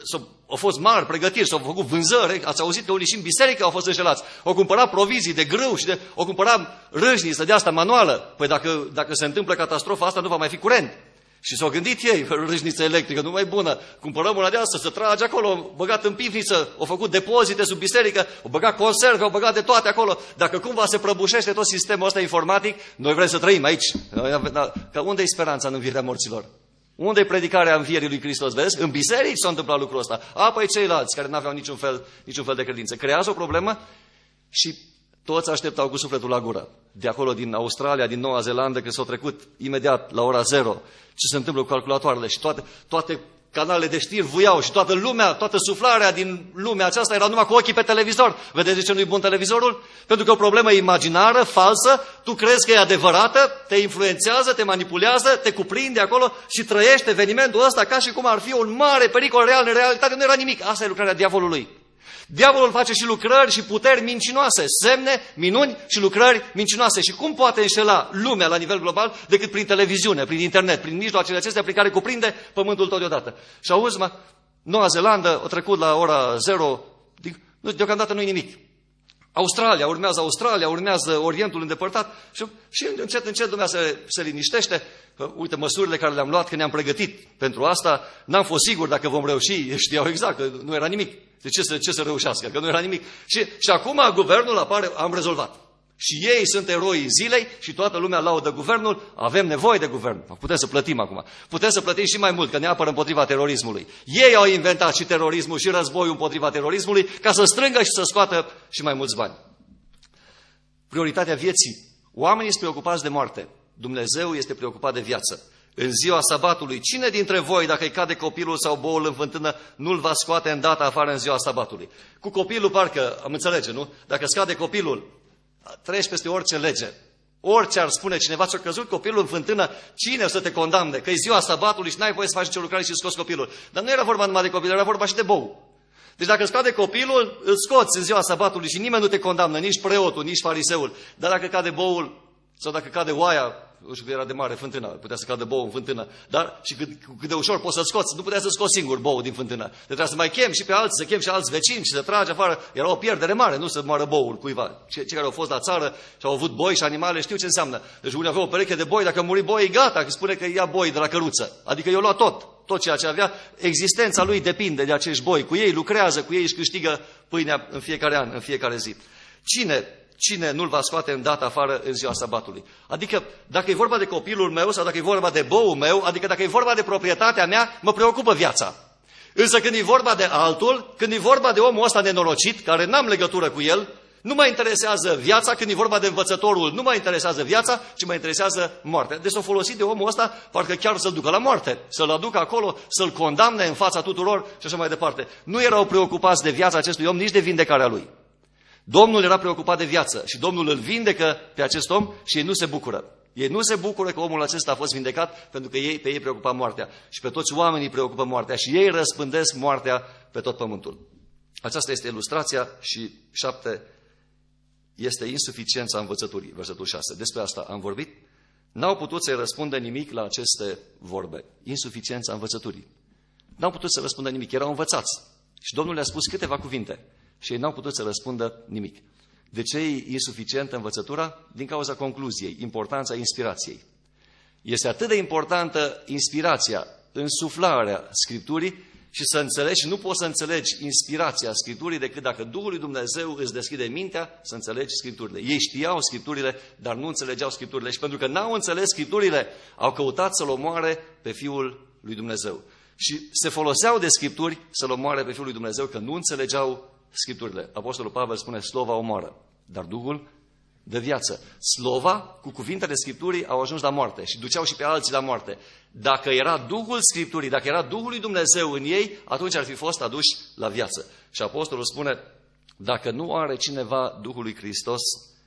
Au fost mari pregătiri, s-au făcut vânzări. Ați auzit că unii și în biserică au fost înșelați. Au cumpărat provizii de grâu și de, au cumpărat râșniță de asta manuală. Păi dacă, dacă se întâmplă catastrofa asta, nu va mai fi curent. Și s-au gândit ei, râșniță electrică, nu mai bună, cumpărăm una de asta, să trage acolo, băgat în pivniță, au făcut depozite sub biserică, au băgat conserve, au băgat de toate acolo. Dacă cumva se prăbușește tot sistemul ăsta informatic, noi vrem să trăim aici. Că unde e speranța în învierea morților? Unde e predicarea învierii lui Hristos? Vedeți? În biserici s-a întâmplat lucrul ăsta. Apoi ceilalți care n-aveau niciun fel, niciun fel de credință. Creează o problemă și toți așteptau cu sufletul la gură. De acolo, din Australia, din Noua Zeelandă, că s-au trecut imediat la ora zero, ce se întâmplă cu calculatoarele și toate, toate canalele de știri vuiau și toată lumea, toată suflarea din lumea aceasta era numai cu ochii pe televizor. Vedeți de ce nu-i bun televizorul? Pentru că e o problemă imaginară, falsă, tu crezi că e adevărată, te influențează, te manipulează, te cuprinde acolo și trăiești evenimentul ăsta ca și cum ar fi un mare pericol real. În realitate nu era nimic. Asta e lucrarea diavolului. Diavolul face și lucrări și puteri mincinoase, semne, minuni și lucrări mincinoase. Și cum poate înșela lumea la nivel global decât prin televiziune, prin internet, prin mijloacele acestea prin care cuprinde pământul tot deodată. Și auzi, mă, Noua Zeelandă a trecut la ora zero, deocamdată nu-i nimic. Australia, urmează Australia, urmează Orientul îndepărtat și, și încet, încet lumea se, se liniștește. Uite, măsurile care le-am luat, că ne-am pregătit pentru asta, n-am fost sigur dacă vom reuși, știau exact că nu era nimic. De ce să, ce să reușească? Că nu era nimic. Și, și acum guvernul apare, am rezolvat. Și ei sunt eroii zilei și toată lumea laudă guvernul, avem nevoie de guvern. Putem să plătim acum. Putem să plătim și mai mult, că ne apără împotriva terorismului. Ei au inventat și terorismul și războiul împotriva terorismului ca să strângă și să scoată și mai mulți bani. Prioritatea vieții. Oamenii sunt preocupați de moarte. Dumnezeu este preocupat de viață. În ziua sabatului, cine dintre voi, dacă îi cade copilul sau boul în fântână, nu-l va scoate îndată afară în ziua sabatului? Cu copilul, parcă, am înțelege, nu? Dacă scade copilul, treci peste orice lege. Orice ar spune cineva, ți-a căzut copilul în fântână, cine o să te condamne? Că e ziua sabatului și n-ai voie să faci nicio lucrare și scoți copilul. Dar nu era vorba numai de copil, era vorba și de bou. Deci dacă scade copilul, îl scoți în ziua sabatului și nimeni nu te condamnă, nici preotul, nici fariseul. Dar dacă cade boul sau dacă cade oaia, nu știu că era de mare fântână, putea să cadă bou în fântână, dar și cât, cât de ușor poți să scoți, nu putea să scoți singur bou din fântână. Deci trebuia să mai chem și pe alții, să chem și alți vecini și să tragi afară. Era o pierdere mare, nu să moară boul cuiva. Cei care au fost la țară și au avut boi și animale știu ce înseamnă. Deci unii aveau o pereche de boi, dacă muri boi, e gata, că spune că ia boi de la căruță. Adică i-au luat tot. tot ceea ce avea, existența lui depinde de acești boi. Cu ei lucrează, cu ei își câștigă pâinea în fiecare an, în fiecare zi. Cine, cine nu-l va scoate în dată afară în ziua sabatului? Adică dacă e vorba de copilul meu sau dacă e vorba de boul meu, adică dacă e vorba de proprietatea mea, mă preocupă viața. Însă când e vorba de altul, când e vorba de omul ăsta nenorocit, care n-am legătură cu el, nu mă interesează viața. Când e vorba de învățătorul, nu mă interesează viața, ci mă interesează moartea. Deci s-o folosit de omul ăsta, parcă chiar să-l ducă la moarte, să-l aducă acolo, să-l condamne în fața tuturor și așa mai departe. Nu erau preocupați de viața acestui om, nici de vindecarea lui. Domnul era preocupat de viață și Domnul îl vindecă pe acest om și ei nu se bucură. Ei nu se bucură că omul acesta a fost vindecat, pentru că ei, pe ei preocupa moartea. Și pe toți oamenii preocupă moartea și ei răspândesc moartea pe tot pământul. Aceasta este ilustrația și șapte este insuficiența învățăturii, versetul șase. Despre asta am vorbit. N-au putut să-i răspundă nimic la aceste vorbe. Insuficiența învățăturii. N-au putut să răspundă nimic, erau învățați. Și Domnul le-a spus câteva cuvinte și ei n-au putut să răspundă nimic. De ce e insuficientă învățătura? Din cauza concluziei, importanța inspirației. Este atât de importantă inspirația, însuflarea Scripturii și să înțelegi, nu poți să înțelegi inspirația Scripturii decât dacă Duhul lui Dumnezeu îți deschide mintea să înțelegi Scripturile. Ei știau Scripturile, dar nu înțelegeau Scripturile și pentru că n-au înțeles Scripturile, au căutat să-L omoare pe Fiul lui Dumnezeu. Și se foloseau de Scripturi să-L omoare pe Fiul lui Dumnezeu, că nu înțelegeau Scripturile. Apostolul Pavel spune, slova omoară, dar Duhul dă viață. Slova, cu cuvintele Scripturii, au ajuns la moarte și duceau și pe alții la moarte. Dacă era Duhul Scripturii, dacă era Duhul lui Dumnezeu în ei, atunci ar fi fost aduși la viață. Și Apostolul spune, dacă nu are cineva Duhul lui Hristos,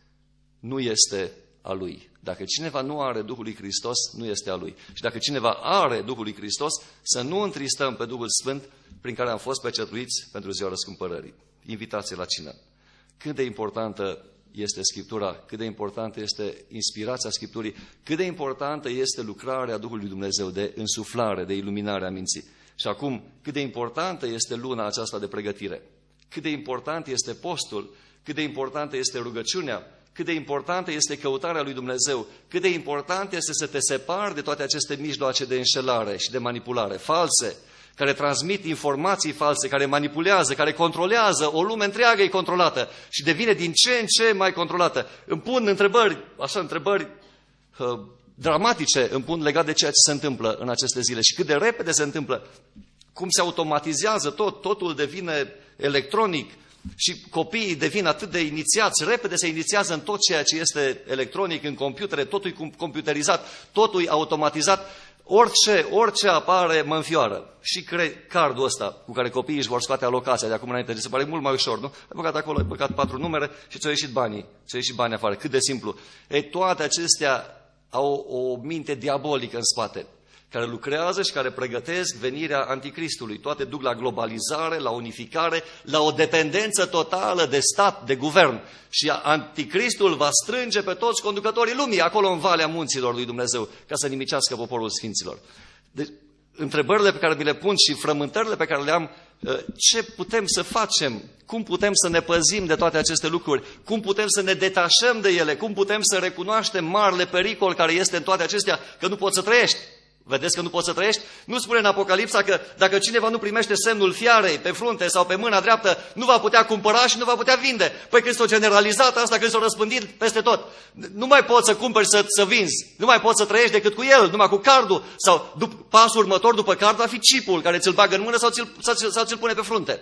nu este a lui. Dacă cineva nu are Duhul lui Hristos, nu este a lui. Și dacă cineva are Duhul lui Hristos, să nu întristăm pe Duhul Sfânt prin care am fost pecetluiți pentru ziua răscumpărării. Invitație la cină. Cât de importantă este Scriptura, cât de importantă este inspirația Scripturii, cât de importantă este lucrarea Duhului Dumnezeu de însuflare, de iluminare a minții. Și acum, cât de importantă este luna aceasta de pregătire, cât de important este postul, cât de importantă este rugăciunea, cât de importantă este căutarea lui Dumnezeu, cât de important este să te separi de toate aceste mijloace de înșelare și de manipulare false, care transmit informații false, care manipulează, care controlează, o lume întreagă e controlată și devine din ce în ce mai controlată. Îmi pun întrebări, așa, întrebări uh, dramatice, îmi pun legat de ceea ce se întâmplă în aceste zile și cât de repede se întâmplă, cum se automatizează tot, totul devine electronic și copiii devin atât de inițiați, repede se inițiază în tot ceea ce este electronic, în computere, totul e computerizat, totul e automatizat. Orice, orice apare mă înfioară. Și cre, cardul ăsta cu care copiii își vor scoate alocația de acum înainte, se pare mult mai ușor, nu? Ai băgat acolo, ai băgat patru numere și ți-au ieșit banii. Ți-au ieșit banii afară. Cât de simplu. Ei, toate acestea au o minte diabolică în spate, care lucrează și care pregătesc venirea anticristului. Toate duc la globalizare, la unificare, la o dependență totală de stat, de guvern. Și anticristul va strânge pe toți conducătorii lumii acolo în Valea Munților lui Dumnezeu, ca să nimicească poporul sfinților. Deci, întrebările pe care mi le pun și frământările pe care le am, ce putem să facem? Cum putem să ne păzim de toate aceste lucruri? Cum putem să ne detașăm de ele? Cum putem să recunoaștem marele pericol care este în toate acestea? Că nu poți să trăiești. Vedeți că nu poți să trăiești? Nu spune în Apocalipsa că dacă cineva nu primește semnul fiarei pe frunte sau pe mâna dreaptă, nu va putea cumpăra și nu va putea vinde. Păi când s-o generalizat asta, când s-o răspândit peste tot, nu mai poți să cumperi să, să vinzi, nu mai poți să trăiești decât cu el, numai cu cardul. Sau dup, pasul următor după card va fi chipul care ți-l bagă în mână sau ți-l, sau, sau ți-l pune pe frunte.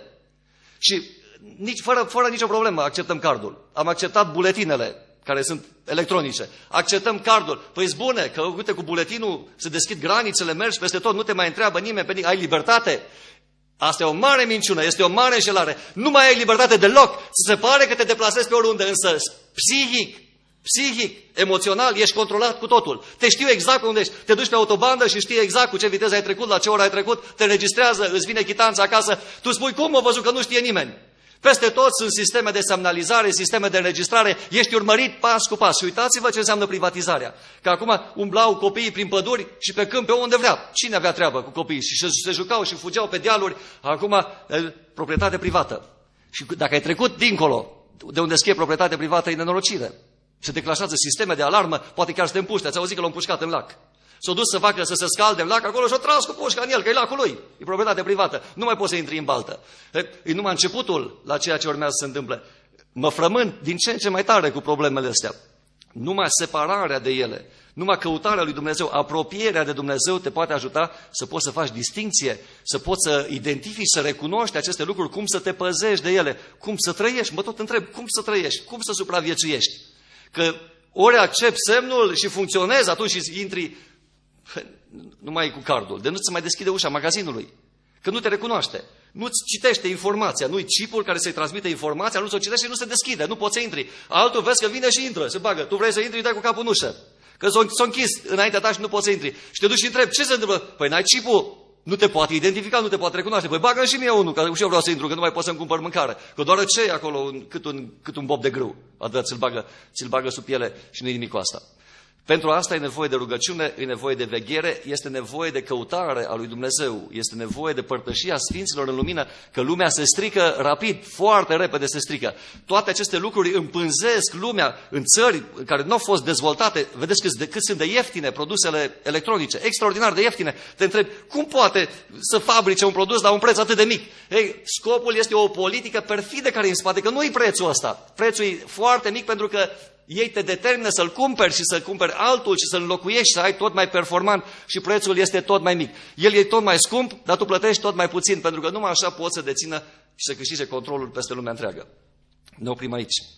Și nici, fără, fără nicio problemă acceptăm cardul. Am acceptat buletinele care sunt electronice. Acceptăm cardul. Păi-s bune, că uite, cu buletinul se deschid granițele, mergi peste tot, nu te mai întreabă nimeni, pe nimeni, ai libertate. Asta e o mare minciună, este o mare înșelare. Nu mai ai libertate deloc. Se pare că te deplasezi pe oriunde, însă psihic, psihic, emoțional, ești controlat cu totul. Te știu exact unde ești. Te duci pe autobandă și știi exact cu ce viteză ai trecut, la ce oră ai trecut, te înregistrează, îți vine chitanța acasă. Tu spui, cum mă văzut că nu știe nimeni? Peste tot sunt sisteme de semnalizare, sisteme de înregistrare, ești urmărit pas cu pas. Și uitați-vă ce înseamnă privatizarea. Că acum umblau copiii prin păduri și pe câmp, pe unde vrea. Cine avea treabă cu copiii? Și se jucau și fugeau pe dealuri. Acum, proprietate privată. Și dacă ai trecut dincolo, de unde scrie proprietate privată, e nenorocire. Se declanșează sisteme de alarmă, poate chiar să te împuște. Ați auzit că l-au împușcat în lac. S-a dus să facă să se scalde în lac acolo și a tras cu pușca în el, că e lacul lui. E proprietate privată. Nu mai poți să intri în baltă. E numai începutul la ceea ce urmează să se întâmple. Mă frământ din ce în ce mai tare cu problemele astea. Numai separarea de ele, numai căutarea lui Dumnezeu, apropierea de Dumnezeu te poate ajuta să poți să faci distinție, să poți să identifici, să recunoști aceste lucruri, cum să te păzești de ele, cum să trăiești. Mă tot întreb, cum să trăiești, cum să supraviețuiești. Că ori accepti semnul și funcționezi, atunci și intri numai cu cardul, de nu se mai deschide ușa magazinului, că nu te recunoaște. Nu-ți citește informația, nu-i chipul care să-i transmite informația, nu-ți o citește și nu se deschide, nu poți să intri. Altul vezi că vine și intră, se bagă. Tu vrei să intri, dai cu capul în ușă. Că s-o, s-o închis înaintea ta și nu poți să intri. Și te duci și întrebi, ce se întâmplă? Păi n-ai chipul, nu te poate identifica, nu te poate recunoaște. Păi bagă și mie unul, că și eu vreau să intru, că nu mai pot să-mi cumpăr mâncare. Că doar ce e acolo, cât un, cât un bob de grâu. Atât ți-l bagă, ți-l bagă sub piele și nu-i nimic cu asta. Pentru asta e nevoie de rugăciune, e nevoie de veghere, este nevoie de căutare a lui Dumnezeu, este nevoie de părtășia Sfinților în lumină, că lumea se strică rapid, foarte repede se strică. Toate aceste lucruri împânzesc lumea în țări în care nu au fost dezvoltate. Vedeți cât, de, cât sunt de ieftine produsele electronice, extraordinar de ieftine. Te întrebi, cum poate să fabrice un produs la un preț atât de mic? Ei, scopul este o politică perfidă care e în spate, că nu-i prețul ăsta. Prețul e foarte mic pentru că ei te determină să-l cumperi și să cumperi altul și să-l înlocuiești, să ai tot mai performant și prețul este tot mai mic. El e tot mai scump, dar tu plătești tot mai puțin, pentru că numai așa poți să dețină și să câștige controlul peste lumea întreagă. Ne oprim aici.